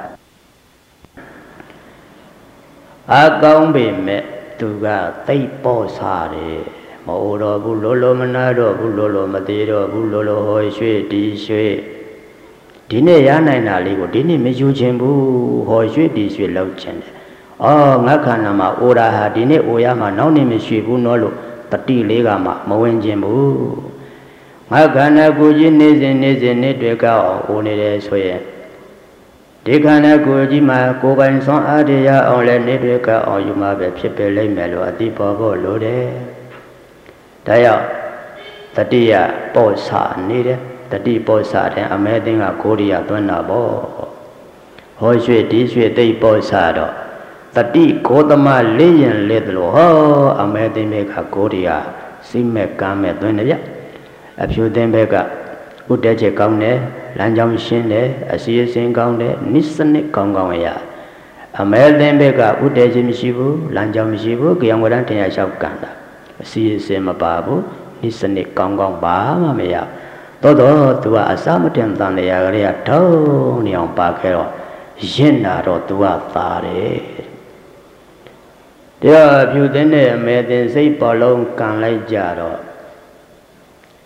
A Cao Bì Mê Tu Gā Tây Bó Sā Rê Mà Ô Đô Bú Lô Lô Mā Nā Đô Bú Lô Lô Mā Tê Đô Bú Lô Lô Hôi Xuê Tī Xuê Đi Nê Ya Nai Nā Lī Cô Đi Nê Mê Chú Chên Bú Hôi Xuê Tī Xuê Lâu Chên Đê Ô Ngā Khăn Nā Mā Ô Đà Hà Đi Nê Ô Ya Mā Nau Nê Mê Xuê Bú Nô Lô Tati Lê Gā Mā Mā Wên Chên Bú Ngā Khăn Nā Cô Chí Nê Sên Nê Sên Nê Tuệ Kā Ô Nê Đê Xuê Yê Đi Khăn Nā Cô Chí Mā Cô Bān Xoan Á Đê Ya Ông Lê Nê Tuệ Kā Ông Yu Mā Bē Phiết Bē Lê Mē Lô A Tī Bā Bō Lô Đê Đá Yā Tati Ya Bō Sā Nê Đê Tati Bō Sā Đê A Mê Tên Ngā Cô Rī Ya Tuân Nā Bō Hôi Xuê Tī Xuê Tây Bō Sā Đô Tati Cô Tà Mā Lê Yin Lê Tà Lô Hô A Mê Tên Bē Kā Cô Rī Ya Sī Mē Kā Mē Tuân Nê Bia A Phiu Tên Bē Kā U Đê Chê Cao Nê Lān Chāng Xīn Nê A Sī Yê Xīn Cao Nê Nī Sā Nê Cao Cao Ya A Mē Tên Bē Kā U Đê Chê Mī Shī Bú Lān Chāng Mī Shī Bú Kī Yāng Wā Rān Thēn Ya Sao Kān Đā A Sī Yê Xīn Mā Bā Bú Nī Sā Nê Cao Cao Bā Mā Mē Ya Tō Tō Tu Wā A Sā Mā Thēn Tān Lē Ya Gā Rē Ya Thâu Nī Yāng Bā Kē Rō Yīn Nā Rō Tu Wā Thā Rē Đế Phiu Tên Nê A Mē Tên Sī Bỏ Lông Kān Lai Jā Rō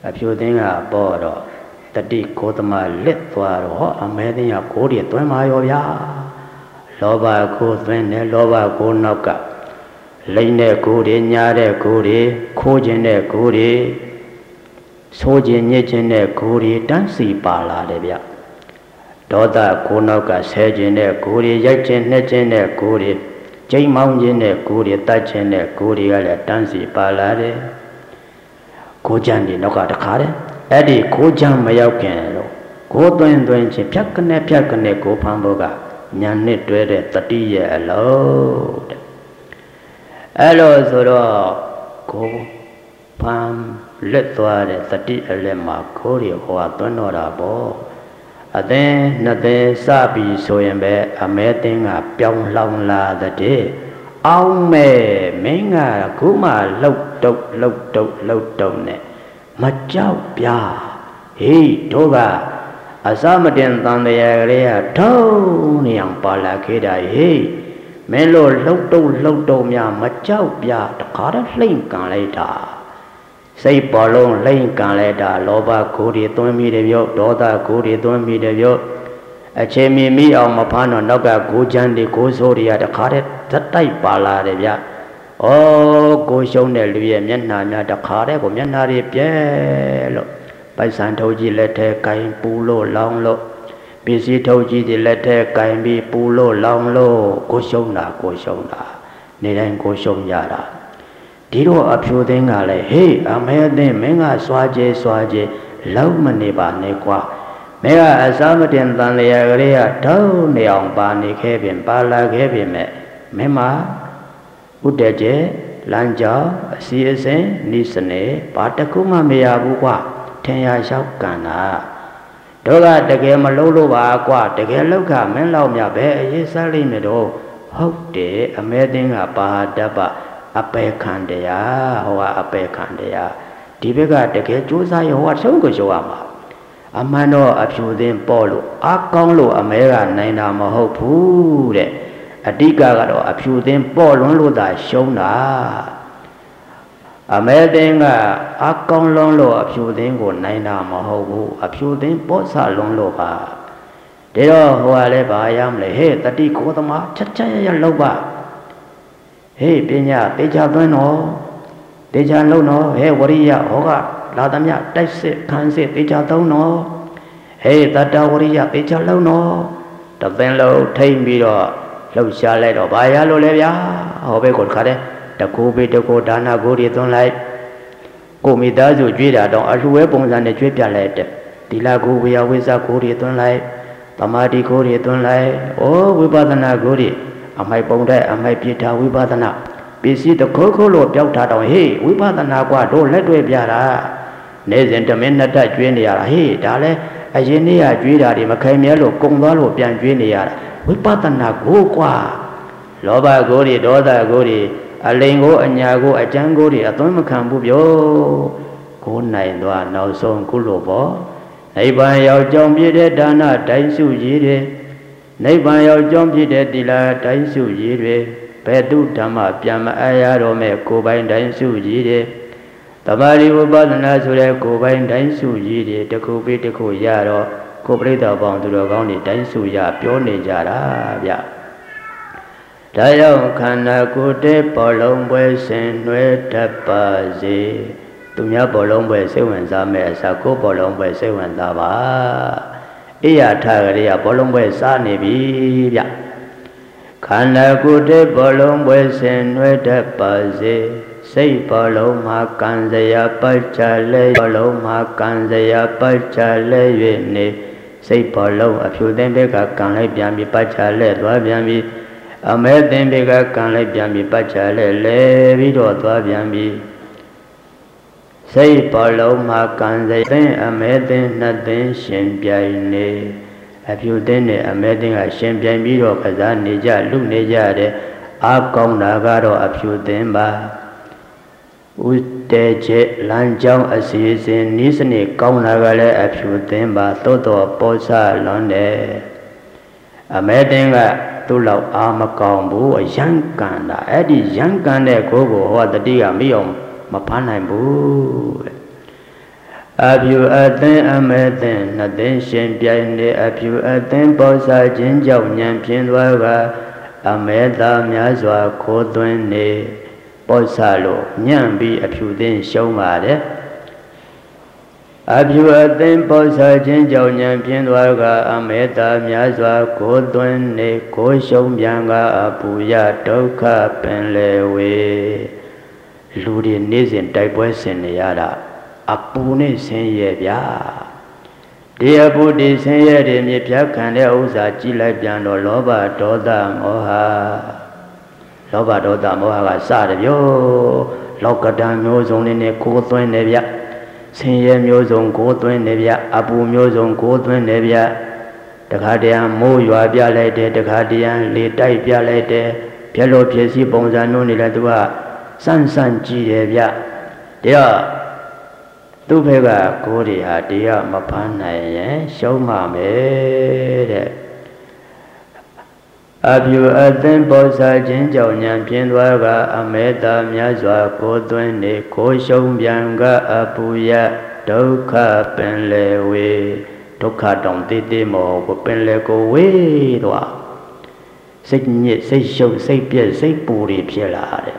အဖြူသင်းကပေါ်တော့တတိကိုသမလက်သွားတော့ဟောအမဲသင်းကကိုတွေသွင်းมาရောဗျာလောဘကိုသွင်းတယ်လောဘကိုနောက်ကလိမ့်တဲ့ကိုတွေညားတဲ့ကိုတွေခိုးခြင်းတဲ့ကိုတွေဆိုးခြင်းညစ်ခြင်းတဲ့ကိုတွေတန်းစီပါလာတယ်ဗျဒေါသကိုနောက်ကဆဲခြင်းတဲ့ကိုတွေရိုက်ခြင်းနှက်ခြင်းတဲ့ကိုတွေကျိမ်းမောင်းခြင်းတဲ့ကိုတွေတတ်ခြင်းတဲ့ကိုတွေကလည်းတန်းစီပါလာတယ်ကိုကြံဒီနောက်ကတခါတယ်အဲ့ဒီကိုကြံမရောက်ခင်တော့ကိုသွင်းသွင်းချင်းဖြတ်ကနေဖြတ်ကနေကိုဖမ်းဖို့ကညာနဲ့တွဲတဲ့တတိရဲ့အလုံးတဲ့အဲ့လိုဆိုတော့ကိုဖမ်းလက်သွားတဲ့တတိအလက်မှာကိုတွေဟောသွင်းတော့တာပေါ့အသင်းနှစ်သင်းစပြီးဆိုရင်ပဲအမဲသင်းကပြောင်းလောင်လာတဲ့အောင်မဲ့မင်းကခုမှလှုပ်တုတ်လှုပ်တုတ်လှုပ်တုတ်နဲ့မကြောက်ပြဟေးတို့ကအစမတင်တန်တရားကလေးကထုံးနေအောင်ပါလာခဲ့တာဟေးမင်းတို့လှုပ်တုတ်လှုပ်တုတ်များမကြောက်ပြတခါတော့လှိမ့်ကန်လိုက်တာစိတ်ပေါ်လုံးလှိမ့်ကန်လိုက်တာလောဘကိုယ်တွေသွင်းမိတယ်ပြောဒေါသကိုယ်တွေသွင်းမိတယ်ပြောအချိန်မီမိအောင်မဖမ်းတော့နောက်ကကိုချမ်းတွေကိုဆိုးတွေကတခါတည်းဇက်တိုက်ပါလာတယ်ဗျဩကိုရှုံးတဲ့လူရဲ့မျက်နှာများတခါတည်းကိုမျက်နှာတွေပြဲလို့ပိုက်ဆံထုတ်ကြီးလက်ထဲကင်ပူလို့လောင်းလို့ပစ္စည်းထုတ်ကြီးတွေလက်ထဲကင်ပြီးပူလို့လောင်းလို့ကိုရှုံးတာကိုရှုံးတာနေတိုင်းကိုရှုံးရတာဒီတော့အဖြူသိန်းကလည်းဟေးအမဲသိန်းမင်းကစွာကျေစွာကျေလောက်မနေပါနဲ့ကွာမင်းကအစားမတင်တန်လျာကလေးကတောင်းနေအောင်ပါနေခဲ့ပြင်ပါလာခဲ့ပြင်မဲ့မင်းမဥတကျဲလမ်းကြောင်းအစီအစဉ်နိစနေဘာတခုမှမရဘူးကွာထင်ရလျှောက်ကံတာတို့ကတကယ်မလုံးလို့ပါကွာတကယ်လောက်ကမင်းလောက်မြပဲအရေးစားလိမ့်မယ်တော့ဟုတ်တယ်အမဲသိန်းကပါတပအပေခံတရားဟောအပေခံတရားဒီဘက်ကတကယ်ကြိုးစားရဟောဆုံးကိုရှောရမှာအမှန်တော့အဖြူသိန်းပေါ်လို့အကောင်းလို့အမဲကနိုင်တာမဟုတ်ဘူးတဲ့အဓိကကတော့အဖြူသိန်းပေါ်လွန်းလို့သာရှုံးတာအမဲသိန်းကအကောင်းလုံးလို့အဖြူသိန်းကိုနိုင်တာမဟုတ်ဘူးအဖြူသိန်းပေါ်ဆလွန်းလို့ပါဒါတော့ဟိုကလည်းဘာရမလဲဟဲ့တတိကိုသမားချက်ချက်ရရလောက်ပါဟေးပညာတေချာသွင်းတော့တေချာလုံးတော့ဟဲ့ဝရိယဟောကလာသမျှတိုက်စစ်ခံစစ်တေချာသုံးတော့ဟေးတတဝရိယတေချာလုံးတော့တပင်လုံးထိမ့်ပြီးတော့လှုပ်ရှားလိုက်တော့ဘာရလို့လဲဗျာဟောပဲကိုခါတဲ့တကူပေတကူဒါနာကိုတွေသွင်းလိုက်ကိုမိသားစုကြွေးတာတော့အလှဝဲပုံစံနဲ့ကြွေးပြလိုက်တဲ့ဒီလာကိုဝေယဝိဇ္ဇကိုတွေသွင်းလိုက်သမာဓိကိုတွေသွင်းလိုက်ဩဝိပဿနာကိုတွေအမိုက်ပုံတဲ့အမိုက်ပြထားဝိပဿနာပစ္စည်းတခိုးခိုးလို့ပျောက်ထားတော့ဟေးဝိပဿနာကွာတို့လက်တွေ့ပြတာနေစဉ်တမင်းနှစ်တက်ကျွေးနေရတာဟေးဒါလဲအရင်နေ့ကကျွေးတာတွေမခိုင်မြဲလို့ကုံသွားလို့ပြန်ကျွေးနေရတာဝိပဿနာကိုကွာလောဘကိုတွေဒေါသကိုတွေအလိန်ကိုအညာကိုအကျမ်းကိုတွေအသွင်းမခံဘူးပြောကိုနိုင်သွားနောက်ဆုံးကုလို့ပေါ့နိဗ္ဗာန်ရောက်ကြောင်းပြည့်တဲ့ဒါနတိုင်းစုရည်တွေနိဗ္ဗာန်ရောက်ကြောင်းပြည့်တဲ့တိလာတိုင်းစုရည်တွေဘယ်တုဓမ္မပြန်မအားရတော့မဲ့ကိုယ်ပိုင်တိုင်းစုရည်တွေသမာဓိဝိပဿနာဆိုတဲ့ကိုယ်ပိုင်တိုင်းစုရည်တွေတစ်ခုပြီးတစ်ခုရတော့ကိုပြိတ္တပေါင်းသူတော်ကောင်းတွေတိုင်းစုရပြောနေကြတာဗျဒါကြောင့်ခန္ဓာကိုယ်တည်းပေါ်လုံးပွဲဆင်နွယ်တတ်ပါစေသူများပေါ်လုံးပွဲစိတ်ဝင်စားမဲ့အစားကိုယ်ပေါ်လုံးပွဲစိတ်ဝင်စားပါအိယာထကလေးကဘောလုံးပွဲစားနေပြီဗျခန္ဓာကိုယ်တည်းဘောလုံးပွဲဆင်နွယ်တတ်ပါစေစိတ်ဘောလုံးမှာကံစရာပတ်ချလဲဘောလုံးမှာကံစရာပတ်ချလဲ၍နေစိတ်ဘောလုံးအဖြူသိမ့်ဘက်ကကံလိုက်ပြန်ပြီးပတ်ချလဲသွားပြန်ပြီးအမဲသိမ့်ဘက်ကကံလိုက်ပြန်ပြီးပတ်ချလဲလဲပြီးတော့သွားပြန်ပြီးစိတ်ဘောလုံးမှာကံစရာသိမ့်အမဲသိမ့်နှစ်သိမ့်ရှင်ပြိုင်နေအဖြူသိမ့်နဲ့အမဲသိမ့်ကရှင်ပြိုင်ပြီးတော့ကစားနေကြလူနေကြတဲ့အာကောင်းတာကတော့အဖြူသိမ့်ပါဥတေကျေလမ်းကြောင်းအစီအစဉ်ဤစနစ်ကောင်းတာကလည်းအဖြူသိမ့်ပါသို့တော်ပေါ်ဆလွန်တယ်အမဲသိမ့်ကသူ့လောက်အာမကောင်းဘူးအယံကန်တာအဲ့ဒီယံကန်တဲ့ကိုယ်ကိုဟောတတိကမအောင်မဖမ်းနိုင်ဘူးအပြုအသင်အမေသင်နှစ်သိင်ရှင်ပြိုင်နေအပြုအသင်ပေါ်စားခြင်းကြောင့်ဉာဏ်ဖြင့်သွားကအမေသာများစွာခိုးသွင်းနေပေါ်စားလို့ညံ့ပြီးအဖြူသိင်ရှုံးပါတယ်အပြုအသင်ပေါ်စားခြင်းကြောင့်ဉာဏ်ဖြင့်သွားကအမေသာများစွာခိုးသွင်းနေကိုရှုံးပြန်ကအပူရဒုက္ခပင်လေဝေလူတွေနေ့စဉ်တိုက်ပွဲဆင်နေရတာအပူနဲ့ဆင်းရဲဗျာဒီအပူဒီဆင်းရဲတွေမြေပြခံတဲ့ဥစ္စာကြည့်လိုက်ပြန်တော့လောဘဒေါသမောဟလောဘဒေါသမောဟကစတယ်ဗျလောကဓာတ်မျိုးစုံလေးနဲ့ကိုယ်သွင်းနေဗျဆင်းရဲမျိုးစုံကိုယ်သွင်းနေဗျအပူမျိုးစုံကိုယ်သွင်းနေဗျတခါတည်းမိုးရွာပြလိုက်တယ်တခါတည်းလေတိုက်ပြလိုက်တယ်ပြက်လို့ဖြစ်စီပုံစံမျိုးနေလဲသူကစမ်းစမ်းကြည့်တယ်ဗျတရားသူ့ဘက်ကကိုယ်တွေဟာတရားမဖမ်းနိုင်ရင်ရှုံးမှာမယ်တဲ့အပြုအသင်ပေါ်စားခြင်းကြောင့်ဉာဏ်ဖြင့်သွားကအမေသာများစွာကိုသွင်းနေကိုရှုံးပြန်ကအပူရဒုက္ခပင်လေဝေဒုက္ခတောင်တေးတေးမောကိုပင်လေကိုဝေးသွားစိတ်ညစ်စိတ်ရှုပ်စိတ်ပြည့်စိတ်ပူတွေဖြစ်လာတယ်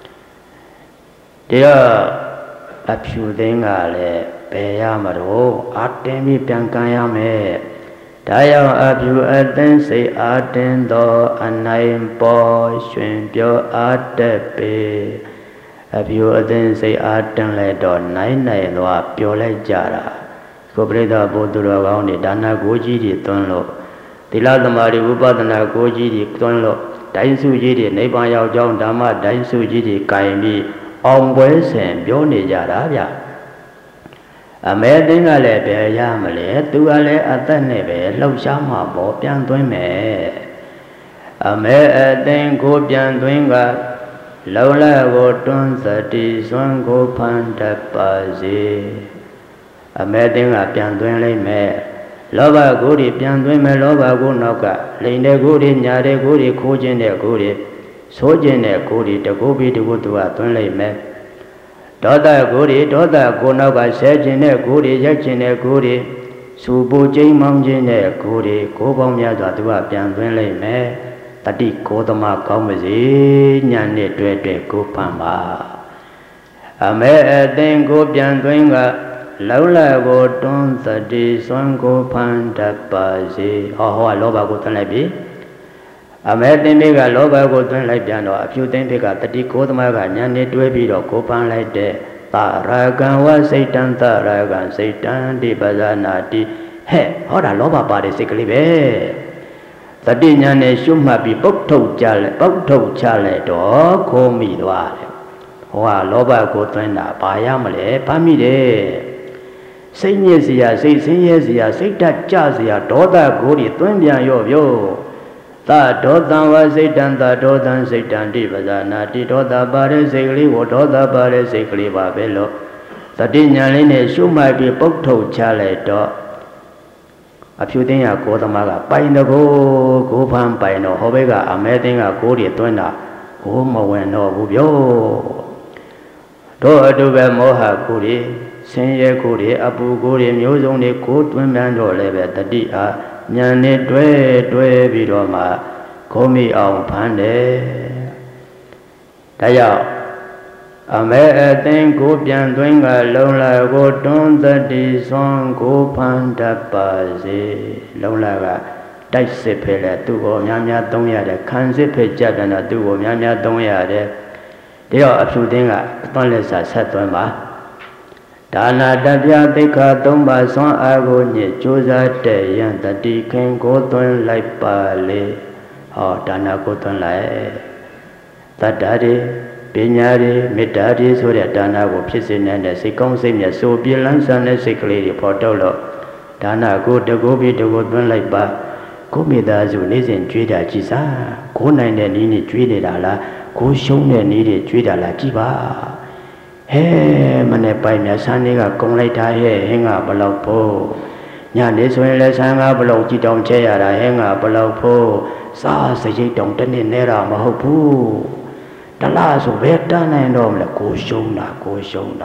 တရားအဖြူသိန်းကလည်းဘယ်ရမှာတော့အာတင်းပြီးပြန်ကန်ရမယ်ဒါကြောင့်အဖြူအသင်းစိတ်အာတင်းသောအနိုင်ပေါ်ရှင်ပြောအာတက်ပေအဖြူအသင်းစိတ်အာတင်းလိုက်တော့နိုင်နိုင်သွားပြောလိုက်ကြတာကိုပြိဿဘုသူတော်ကောင်းတွေဒါနကိုကြီးတွေသွန်းလို့သီလသမာဓိဝိပဿနာကိုကြီးတွေသွန်းလို့ဒိုင်းစုကြီးတွေနိဗ္ဗာန်ရောက်ကြောင်းဓမ္မဒိုင်းစုကြီးတွေကင်ပြီးအောင်ပွဲဆင်ပြောနေကြတာဗျအမေသိန်းကလည်းပဲရမလဲသူကလည်းအသက်နဲ့ပဲလှုပ်ရှားမှာပေါ့ပြန်သွင်းမယ်အမေအသိန်းကိုပြန်သွင်းကလုံလကိုတွန်းသတိစွမ်းကိုဖန်တတ်ပါစေအမေသိန်းကပြန်သွင်းလိုက်မယ်လောဘကိုယ်တွေပြန်သွင်းမယ်လောဘကိုနောက်ကလိန်တဲ့ကိုယ်တွေညာတဲ့ကိုယ်တွေခိုးခြင်းတဲ့ကိုယ်တွေဆိုးခြင်းတဲ့ကိုယ်တွေတကူပြီးတကူသူကသွင်းလိုက်မယ်ဒေါသကိုယ်တွေဒေါသကိုနောက်ကဆဲခြင်းတဲ့ကိုယ်တွေရက်ခြင်းတဲ့ကိုယ်တွေစူပူကျိမ်းမောင်းခြင်းတဲ့ကိုယ်တွေကိုယ်ပေါင်းများစွာသူကပြန်သွင်းလိုက်မယ်တတိကိုယ်သမားကောင်းပါစေညာနဲ့တွေ့တွေ့ကိုဖန်ပါအမေအသိင်ကိုပြန်သွင်းကလောလကိုတွန်းသတိစွမ်းကိုဖန်တတ်ပါစေဟောဟောလောဘကိုသွင်းလိုက်ပြီအမေသိင်တွေကလောဘကိုသွင်းလိုက်ပြန်တော့အဖြူသိင်တွေကတတိကိုသမားကညာနေတွဲပြီးတော့ကိုပန်းလိုက်တဲ့သရကံဝစိတ်တံသရကံစိတ်တံဒီပဇာနာတိဟဲ့ဟောတာလောဘပါတဲ့စိတ်ကလေးပဲတတိညာနဲ့ရှုမှတ်ပြီးပုတ်ထုတ်ကြလဲပုတ်ထုတ်ချလိုက်တော့ခိုးမိသွားတယ်ဟောကလောဘကိုသွင်းတာဘာရမလဲဖမ်းမိတယ်စိတ်ညစ်စရာစိတ်ဆင်းရဲစရာစိတ်ဓာတ်ကြစရာဒေါသကိုတွေသွင်းပြန်ရော့ပြောသဒေါသံဝစိတ်တံသဒေါသံစိတ်တံတိပဇာနာတိဒေါသပါတဲ့စိတ်ကလေးကိုဒေါသပါတဲ့စိတ်ကလေးပါပဲလို့သတိညာလေးနဲ့ရှုမှတ်ပြီးပုတ်ထုတ်ချလိုက်တော့အဖြူသိန်းကကိုသမားကပိုင်တကိုကိုဖမ်းပိုင်တော့ဟောဘက်ကအမဲသိန်းကကိုတွေသွင်းတာကိုမဝင်တော့ဘူးပြောတို့အတူပဲမောဟကိုတွေဆင်းရဲကိုတွေအပူကိုတွေမျိုးစုံတွေကိုတွင်းပြန်တော့လည်းပဲတတိအားညာနဲ့တွဲတွဲပြီးတော့မှခိုးမိအောင်ဖမ်းတယ်ဒါကြောင့်အမေအသိင်ကိုပြန်သွင်းကလုံလာကိုတွန်းသတိစွမ်းကိုဖန်တတ်ပါစေလုံလာကတိုက်စစ်ဖဲလဲသူ့ကိုများများသုံးရတယ်ခံစစ်ဖဲကြတယ်တော့သူ့ကိုများများသုံးရတယ်ဒါတော့အဖြူသိန်းကသွန်းလက်စာဆက်သွင်းပါဒါနာတပြသိက္ခာသုံးပါးစွမ်းအားကိုညစ်ကြိုးစားတဲ့ယံတတိခင်ကိုသွင်းလိုက်ပါလေဟောဒါနာကိုသွင်းလိုက်တတ္တာတွေပညာတွေမေတ္တာတွေဆိုတဲ့ဒါနာကိုဖြစ်စေတဲ့စိတ်ကောင်းစိတ်မြတ်ဆိုပြလန်းဆန်းတဲ့စိတ်ကလေးတွေပေါ်တော့လို့ဒါနာကိုတကူပြီးတကူသွင်းလိုက်ပါကိုမိသားစုနေ့စဉ်ကြွေးတာကြည်စားကိုနိုင်တဲ့နည်းနဲ့ကြွေးနေတာလားကိုရှုံးတဲ့နည်းတွေကြွေးတာလားကြည်ပါဟဲမနဲ့ပိုင်မြဆန်းလေးကကုံလိုက်တာဟဲဟင်းကဘလောက်ဖို့ညနေဆိုရင်လည်းဆန်းကဘလောက်ကြည်တောင်ချဲရတာဟင်းကဘလောက်ဖို့စားစရိတ်တောင်တစ်နှစ်နဲတာမဟုတ်ဘူးတလားဆိုဘယ်တန်းနိုင်တော့မလဲကိုရှုံးတာကိုရှုံးတာ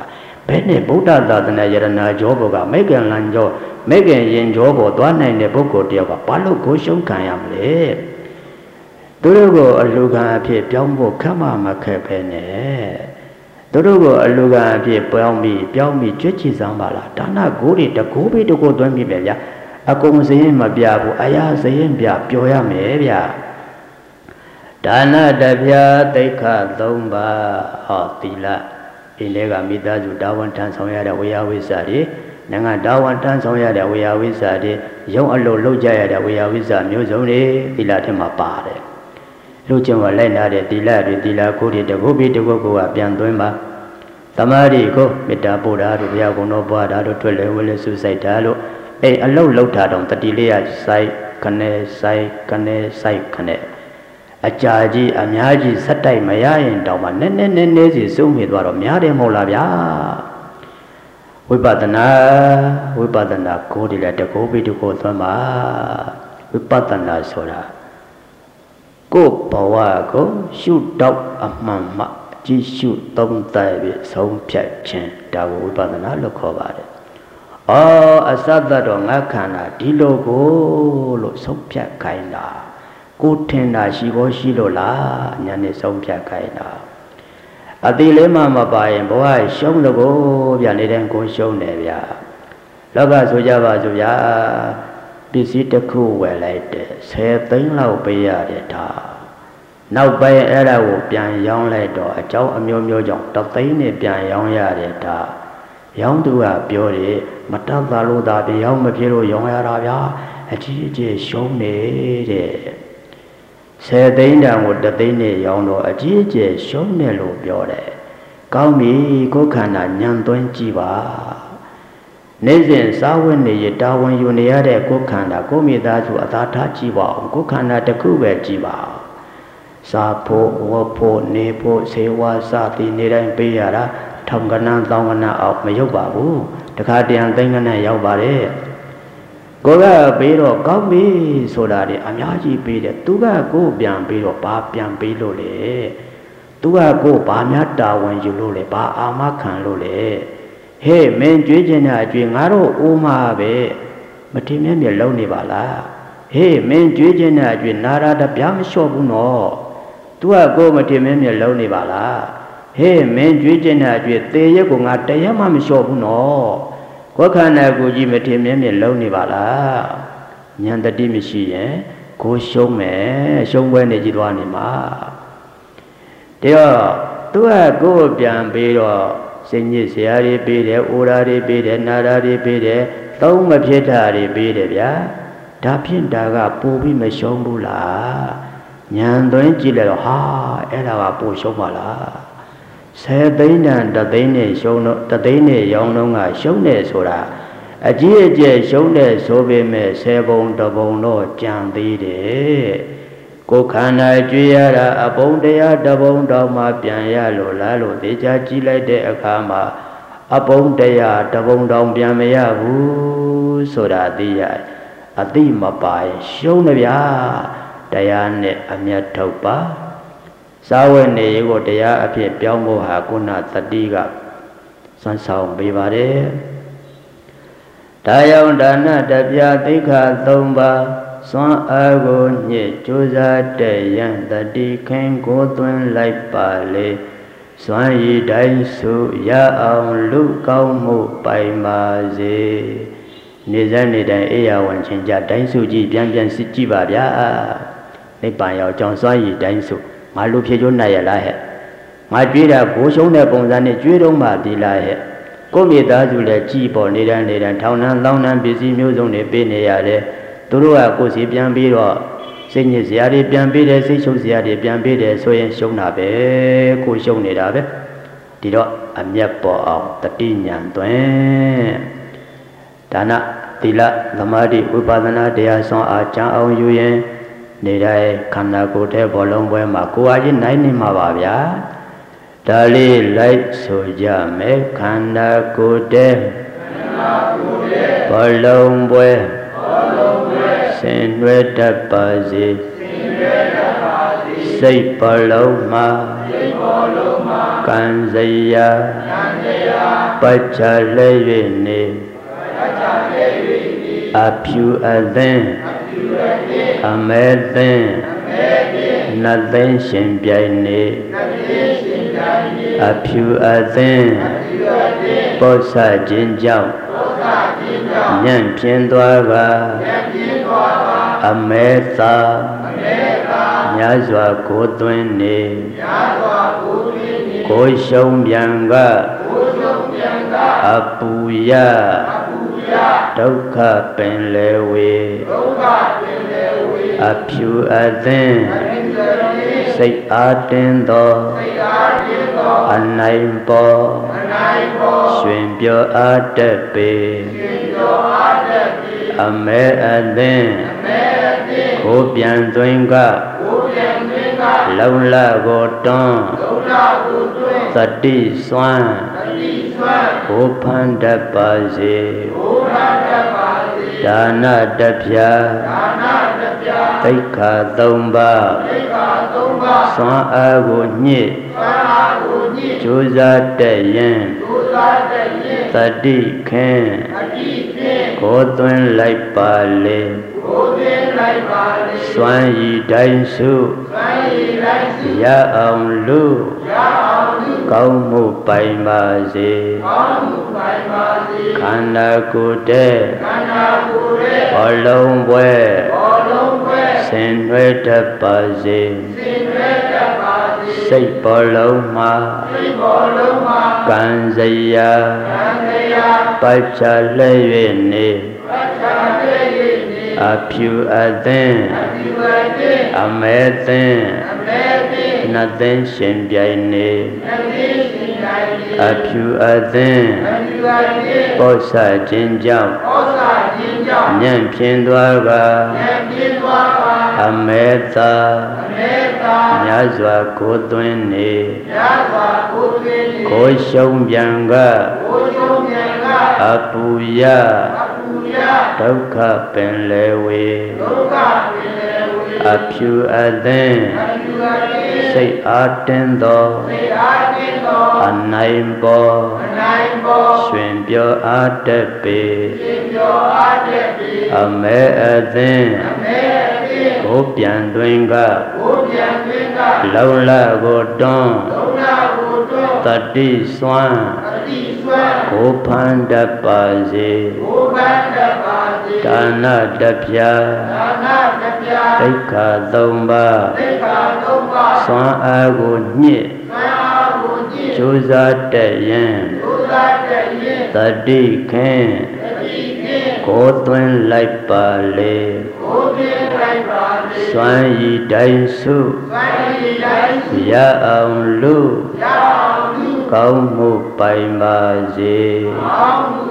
Bene Buddha Dadana Yarana Joboga, Megan Lanjo, Megan Yin Jobo, Dwana in the Boko Dioga, Palo Goshon Kayamle. Durugo Aluga Pie Piambo Kama Makapene. Durugo Aluga Pie Piambi, Piambi, Chichi Zambala, Dana Guri, the Gobi to go to Mibia, Akong Zim Mabiabu, Aya Zim Bia, Pioya Mevia. Dana Dabia, Deka, Domba, Hotila. Ilega Midazu Dawan Tan Soya, we are with Sadi, Nanga Dawan Tan Soya, we are with Sadi, Young Allo Loja, we are with Muzone, Dilatima Pare. Luchama Lena, Dila, Dila Kuri, the Gobi, the Gogo, Pianduima, Tamari, go, Meta Buddha, Yagono Bada, to level suicidalo, a low lota on the Dilia, Sai, Kane, Sai, Kane, Sai, Kane. Ajaji, Amiaji, Satai, Maya, and Doma, Nene, Nene, Zoom with what Miade Molavia. We patana, we patana, Kodi let the Gobi to go Thama. We patana soda. Go, Pawa, go, shoot dog a mamma, G shoot, don't die with some piachin, that we patana look over it. Oh, a Sada on Akana, Dilo go, look so piac kinda. Good tender, she was she lola, Nani Sompia Kaina. A dilemma by and boy, show the go, Yaniden go show Nevia. Loga Sujava Zuya, visit the crew well later, say thing low pay at it. Now by era will be a young lady, a joe a mu young, the thing is be a young yard. Young to a beauty, Matata Luda, the young Mapiro, young Arabia, a G J show me. Say the Indian would the Dane Yono, a G J show Nelo Biore. Call me Kokana Nyanton Jiva. Nathan Sawan, the Dawan Uniade Kokana, go me that to Atata Jiva, Kokana the Kube Jiva. Sapo, Wapo, Nepo, Sewa, Sati, Nida, and Piara, Tongana, Dongana of Mayobabu, the Cardian Dangana Yobare. Goga Biro, call me so that Amiaji be the Tuga go Bian Biro, Papian Bilole. Tuga go Bamiata when you lole, Ba Amakan Lole. Hey, men Jujena, Jingaro, Uma be, Matimia Lonivala. Hey, men Jujena, Jinara, the Piam Shobuno. Tuga go Matimia Lonivala. Hey, men Jujena, Juyama Tayamam Shobuno. What can I go give it him lonely bala? Nyanda dimishi, eh? Go show me, show when they did one in ma. There, do I go beyond Bedo, sing his Yari Bede, Urari Bede, Narari Bede, Toma Pietari Bede, ya? Tapin Daga, Pubi Meshombula, Nyando in Gila, ha, Ella Pushomala. Say Dana, the Dane show no, the Dane young no, show ne soda. A G J show ne so be me, sebon the bono, jam de. Go can I Giara, a bone dea, the bone doma, pianya, lolo, de jagila de akama, a bone dea, the bone dom piamea, woo, soda dia, a dima by, show nevia, Diane, a mere topa. Sawane go dea appear Piamo Hakuna Tadiga San Sound Bivare Tayon Dana Dabia Dika Tomba Son Ago Nye Josa Dayan Tadi Ken Go Twin Like Pale Swan Yi Dai Su Ya on Lu Kao Mu Pai Maze Nizani Dan Ea Wan Chinja Dai Su Ji Bian Bian Siji Babia Nipan Yao John Swan Yi Dai Su My Lupio Nayala. My Jida Boshona Bonzani Judoma Dila. Go me that to let Chipo, Nidan, Nidan, Town and Long and busy museum, Benayade. Turua Gosi Biambiro, Senior Ziadi Biambide, Sisho Ziadi Biambide, so in Shonabe, Kushonirabe. Dido, a Miapo of the Tinian Twain. Dana, Tila, Lamadi, Upadana, Dea Son Archan on Yuyen. Nidai Kana go te bolong where Makuaji nine Mavavia Dali light soja me Kanda go te bolong where Send red the bazi စိတ်ဘလုံးမှာကံစရာပတ်ချလဲ၍နေအဖြူအသင်းအမဲသင်းနတ်သိန်းရှင်ပြိုင်နေအဖြူအသင်းပောဆခြင်းကြောင့်ညံ့ပြင်းသွားကအမဲသာများစွာကိုသွင်းနေကိုရှုံးပြန်ကအပူရဒုက္ခပင်လေဝေအဖြူအသင်းစိတ်အားတင်းသောအနိုင်ပေါ်ရွှင်ပြောအားတက်ပေအမဲအသင်းကိုပြန်သွင်းကလုံလကိုတွန်းသတိစွမ်းကိုဖန်တတ်ပါစေဒါနတပြာသိက္ခာသုံးပါးစွမ်းအားကိုညှစ်ကြိုးစားတတ်ရင်သတိခင်ကိုသွင်းလိုက်ပါလေစွမ်းရည်တိုင်းစုရအောင်လူကောင်းမှုပိုင်ပါစေခန္ဓာကိုယ်တည်းဘောလုံးပွဲဆင်နွှဲတတ်ပါစေစိတ်ဘောလုံးမှာကံစရာပတ်ချလဲ၍နေအဖြူအသင်းအမဲသင်းနတ်သိန်းရှင်ပြိုင်နေအဖြူအသင်းပောဆခြင်းကြောင့်ညံ့ပြင်းသွားကအမဲသာများစွာကိုသွင်းနေကိုရှုံးပြန်ကအပူရဒုက္ခပင်လေဝေအဖြူအသင်းစိတ်အားတင်းသောအနိုင်ပေါ်ရွှင်ပြောအားတက်ပေအမဲအသင်းကိုပြန်သွင်းကလုံလကိုတွန်းတတိစွမ်းကိုဖန်တတ်ပါစေဒါနတပြာသိက္ခာသုံးပါးစွမ်းအားကိုညှစ်ကြိုးစားတတ်ရင်တတိခင်ကိုသွင်းလိုက်ပါလေစွမ်းရည်တိုင်းစုရအောင်လူကောင်းမှုပိုင်ပါစေဒါ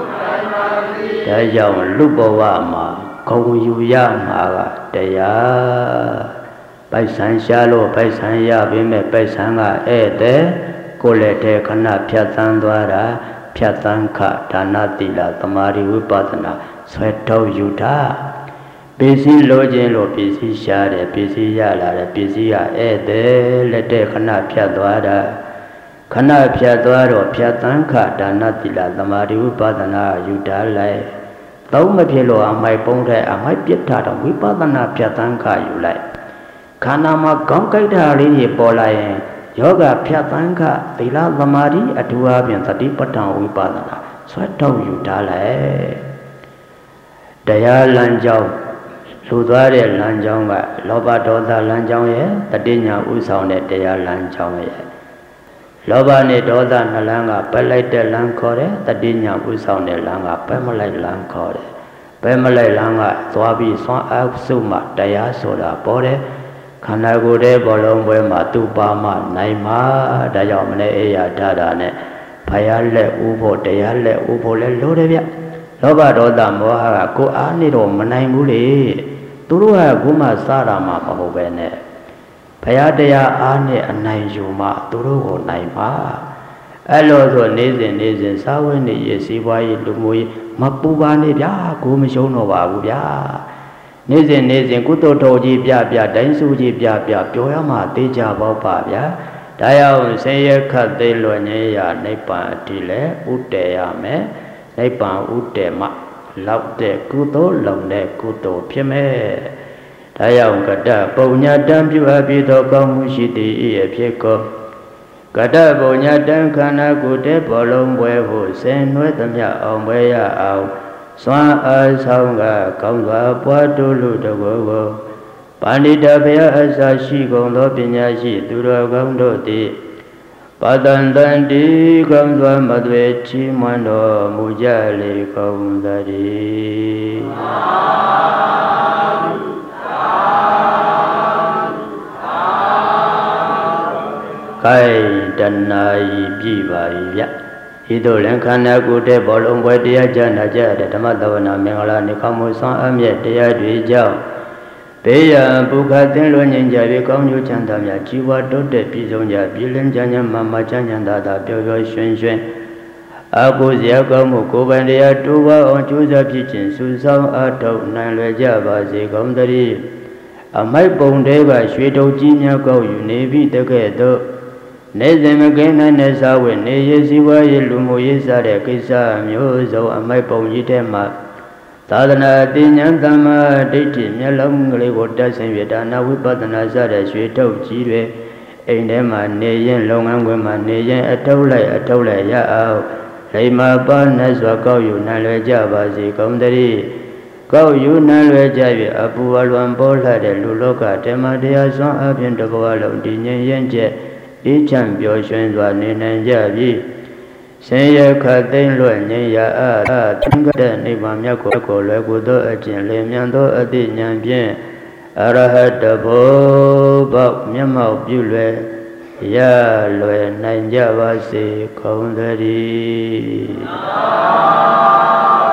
ကြောင့်လူဘဝမှာဂုဏ်ယူရမှာကတရားပိုက်ဆံရှားလို့ပိုက်ဆံရပေမဲ့ပိုက်ဆံကဧည့်သည်ကိုယ်လက်ထဲခဏဖြတ်သန်းသွားတာဖြတ်သန်းခဒါနသီလသမာဓိဝိပဿနာဆွဲထုတ်ယူတာပစ္စည်းလိုခြင်းလို့ပစ္စည်းရှားတယ်ပစ္စည်းရလာတယ်ပစ္စည်းကဧည့်သည်လက်ထဲခဏဖြတ်သွားတာခဏဖြတ်သွားတော့ဖြတ်သန်းခဒါနသီလသမာဓိဝိပဿနာယူတာလိုက်သုံးမဖြစ်လို့အမိုက်ပုံးတဲ့အမိုက်ပြစ်တာတော့ဝိပဿနာဖြတ်သန်းခယူလိုက်ခန္ဓာမှာကောင်းကြိုက်တာလေးကြီးပေါ်လာရင်ယောဂဖြတ်သန်းခသီလသမာဓိအထူးအပြင်သတိပဋ္ဌာန်ဝိပဿနာဆွဲထုတ်ယူတာလိုက်တရားလမ်းကြောင်းလူသွားတဲ့လမ်းကြောင်းကလောဘဒေါသလမ်းကြောင်းရဲ့တတိညာဥဆောင်တဲ့တရားလမ်းကြောင်းရဲ့လောဘနဲ့ဒေါသနှလန်းကပယ်လိုက်တဲ့လမ်းခေါ်တယ်တတိညာဥဆောင်တဲ့လမ်းကပယ်မလိုက်လမ်းခေါ်တယ်ပယ်မလိုက်လမ်းကသွားပြီးဆွမ်းအားစုမှတရားဆိုတာပေါ်တယ်ခန္ဓာကိုယ်ရဲ့ဘောလုံးပွဲမှာသူ့ပါမှနိုင်မှာဒါကြောင့်မနေ့အေးရထားတာနဲ့ဖယားလက်ဥဖို့တရားလက်ဥဖို့လဲလို့တယ်ဗျလောဘဒေါသမောဟကကိုအားနေတော့မနိုင်ဘူးလေသူတို့ကခုမှစတာမှမဟုတ်ပဲနဲ့ဘုရားတရားအားနဲ့အနိုင်ယူမှသူတို့ကိုနိုင်ပါအဲ့လိုဆိုနေ့စဉ်နေ့စဉ်စာဝတ်နေရစီးပွားရေးလူမှုရေးမပူပါနဲ့ဗျာကိုမရှုံးတော့ပါဘူးဗျာနေ့စဉ်နေ့စဉ်ကုသိုလ်တော်ကြီးပြပြတိုင်းစုကြီးပြပြပြောရမှာတေချာပေါ့ပါဗျာဒါရောက်ဆင်းရဲခတ်သိလွန်ငြိမ်းရာနိဗ္ဗာန်အထိလဲဥတည်ရမယ်နိဗ္ဗာန်ဥတည်မှလောက်တဲ့ကုသိုလ်လုံတဲ့ကုသိုလ်ဖြစ်မယ်ဒါရောက်ကတ္တပုံညာတံပြုအပ်ပြီးသောကောင်းမှုရှိသည်ဤအဖြစ်ကိုကတ္တပုံညာတံခန္ဓာကိုယ်တဲ့ဘောလုံးပွဲဟုဆင်နွှဲသမျှအောင်ပွဲရအောင်စွမ်းအားဆောင်ကကောင်းစွာပွားတိုးလို့တကောကိုပါဏိတဘုရားအစရှိကုန်သောပညာရှိသူတော်ကောင်းတို့သည်ပါတန်တန်တိကောင်းစွာမသွေချီးမွမ်းတော်မူကြလေကုန်သတည်းခိုင်တဏှာဤပြပါ၏ဗျဤသို့လင်ခန္ဓာကိုယ်တဲ့ဘောလုံးပွဲတရားကြနာကြတဲ့ဓမ္မသဝနာမင်္ဂလာနေကောင်းမှုဆောင်အမြတ်တရားတွေကြောင့်ဘေးရန်ပုခသင်လွန်ငြိမ်းကြပြီးကောင်းကျိုးချမ်းသာများជីវတိုးတက်ပြည်စုံကြပြည်လင်းချမ်းချမ်းမာမာချမ်းချမ်းသာသာပျော်ပျော်ရွှင်ရွှင်အာကိုစရာကောင်းမှုကိုယ်ပိုင်တရားတိုးပွားအောင်ကြိုးစားဖြစ်ခြင်းစုဆောင်အားထုတ်နိုင်လွယ်ကြပါစေကုန်သတည်းအမိုက်ပုံတဲကရွှေတုပ်ကြီးများကောက်ယူနေပြီးတကဲ့သို့နေစဉ်မကင်းနိုင်တဲ့စာဝတ်နေရစီဝါရလူမှုရေးစားတဲ့ကိစ္စမျိုးစုံအမိုက်ပုံကြီးတဲ့မှာသာသနာအသိဉာဏ်သမ္မာဒိဋ္ဌိမျက်လုံးကလေးကိုတက်ဆင်ပြဒါနာဝိပဿနာစတဲ့ရွှေတုပ်ကြီးတွေအိမ်ထဲမှာနေရင်လုပ်ငန်းခွင်မှာနေရင်အထုတ်လိုက်အထုတ်လိုက်ရအောင်လိမ္မာပါနဲ့စွာကောက်ယူနိုင်လွယ်ကြပါစေကုန်သတည်းကောက်ယူနိုင်လွယ်ကြ၍အပူအလွန်ပေါ်လှတဲ့လူလောကဓမ္မတရားစွမ်းအပြင်တစ်ဘဝလုံးတည်ငြိမ်ရင်ကျက်အေးချမ်းပျော်ရွှင်စွာနေနိုင်ကြပြီဆင်းရဲခတ်သိမ်းလွတ်ငြိမ်းရာအသင်္ကတနိဗ္ဗာန်မြတ်ကိုကိုလွယ်ကူသောအကျင့်လင်းမြန်သောအသိဉာဏ်ဖြင့်အရဟတဘောပေါက်မျက်မှောက်ပြုလွယ်ရလွယ်နိုင်ကြပါစေကုန်သတည်း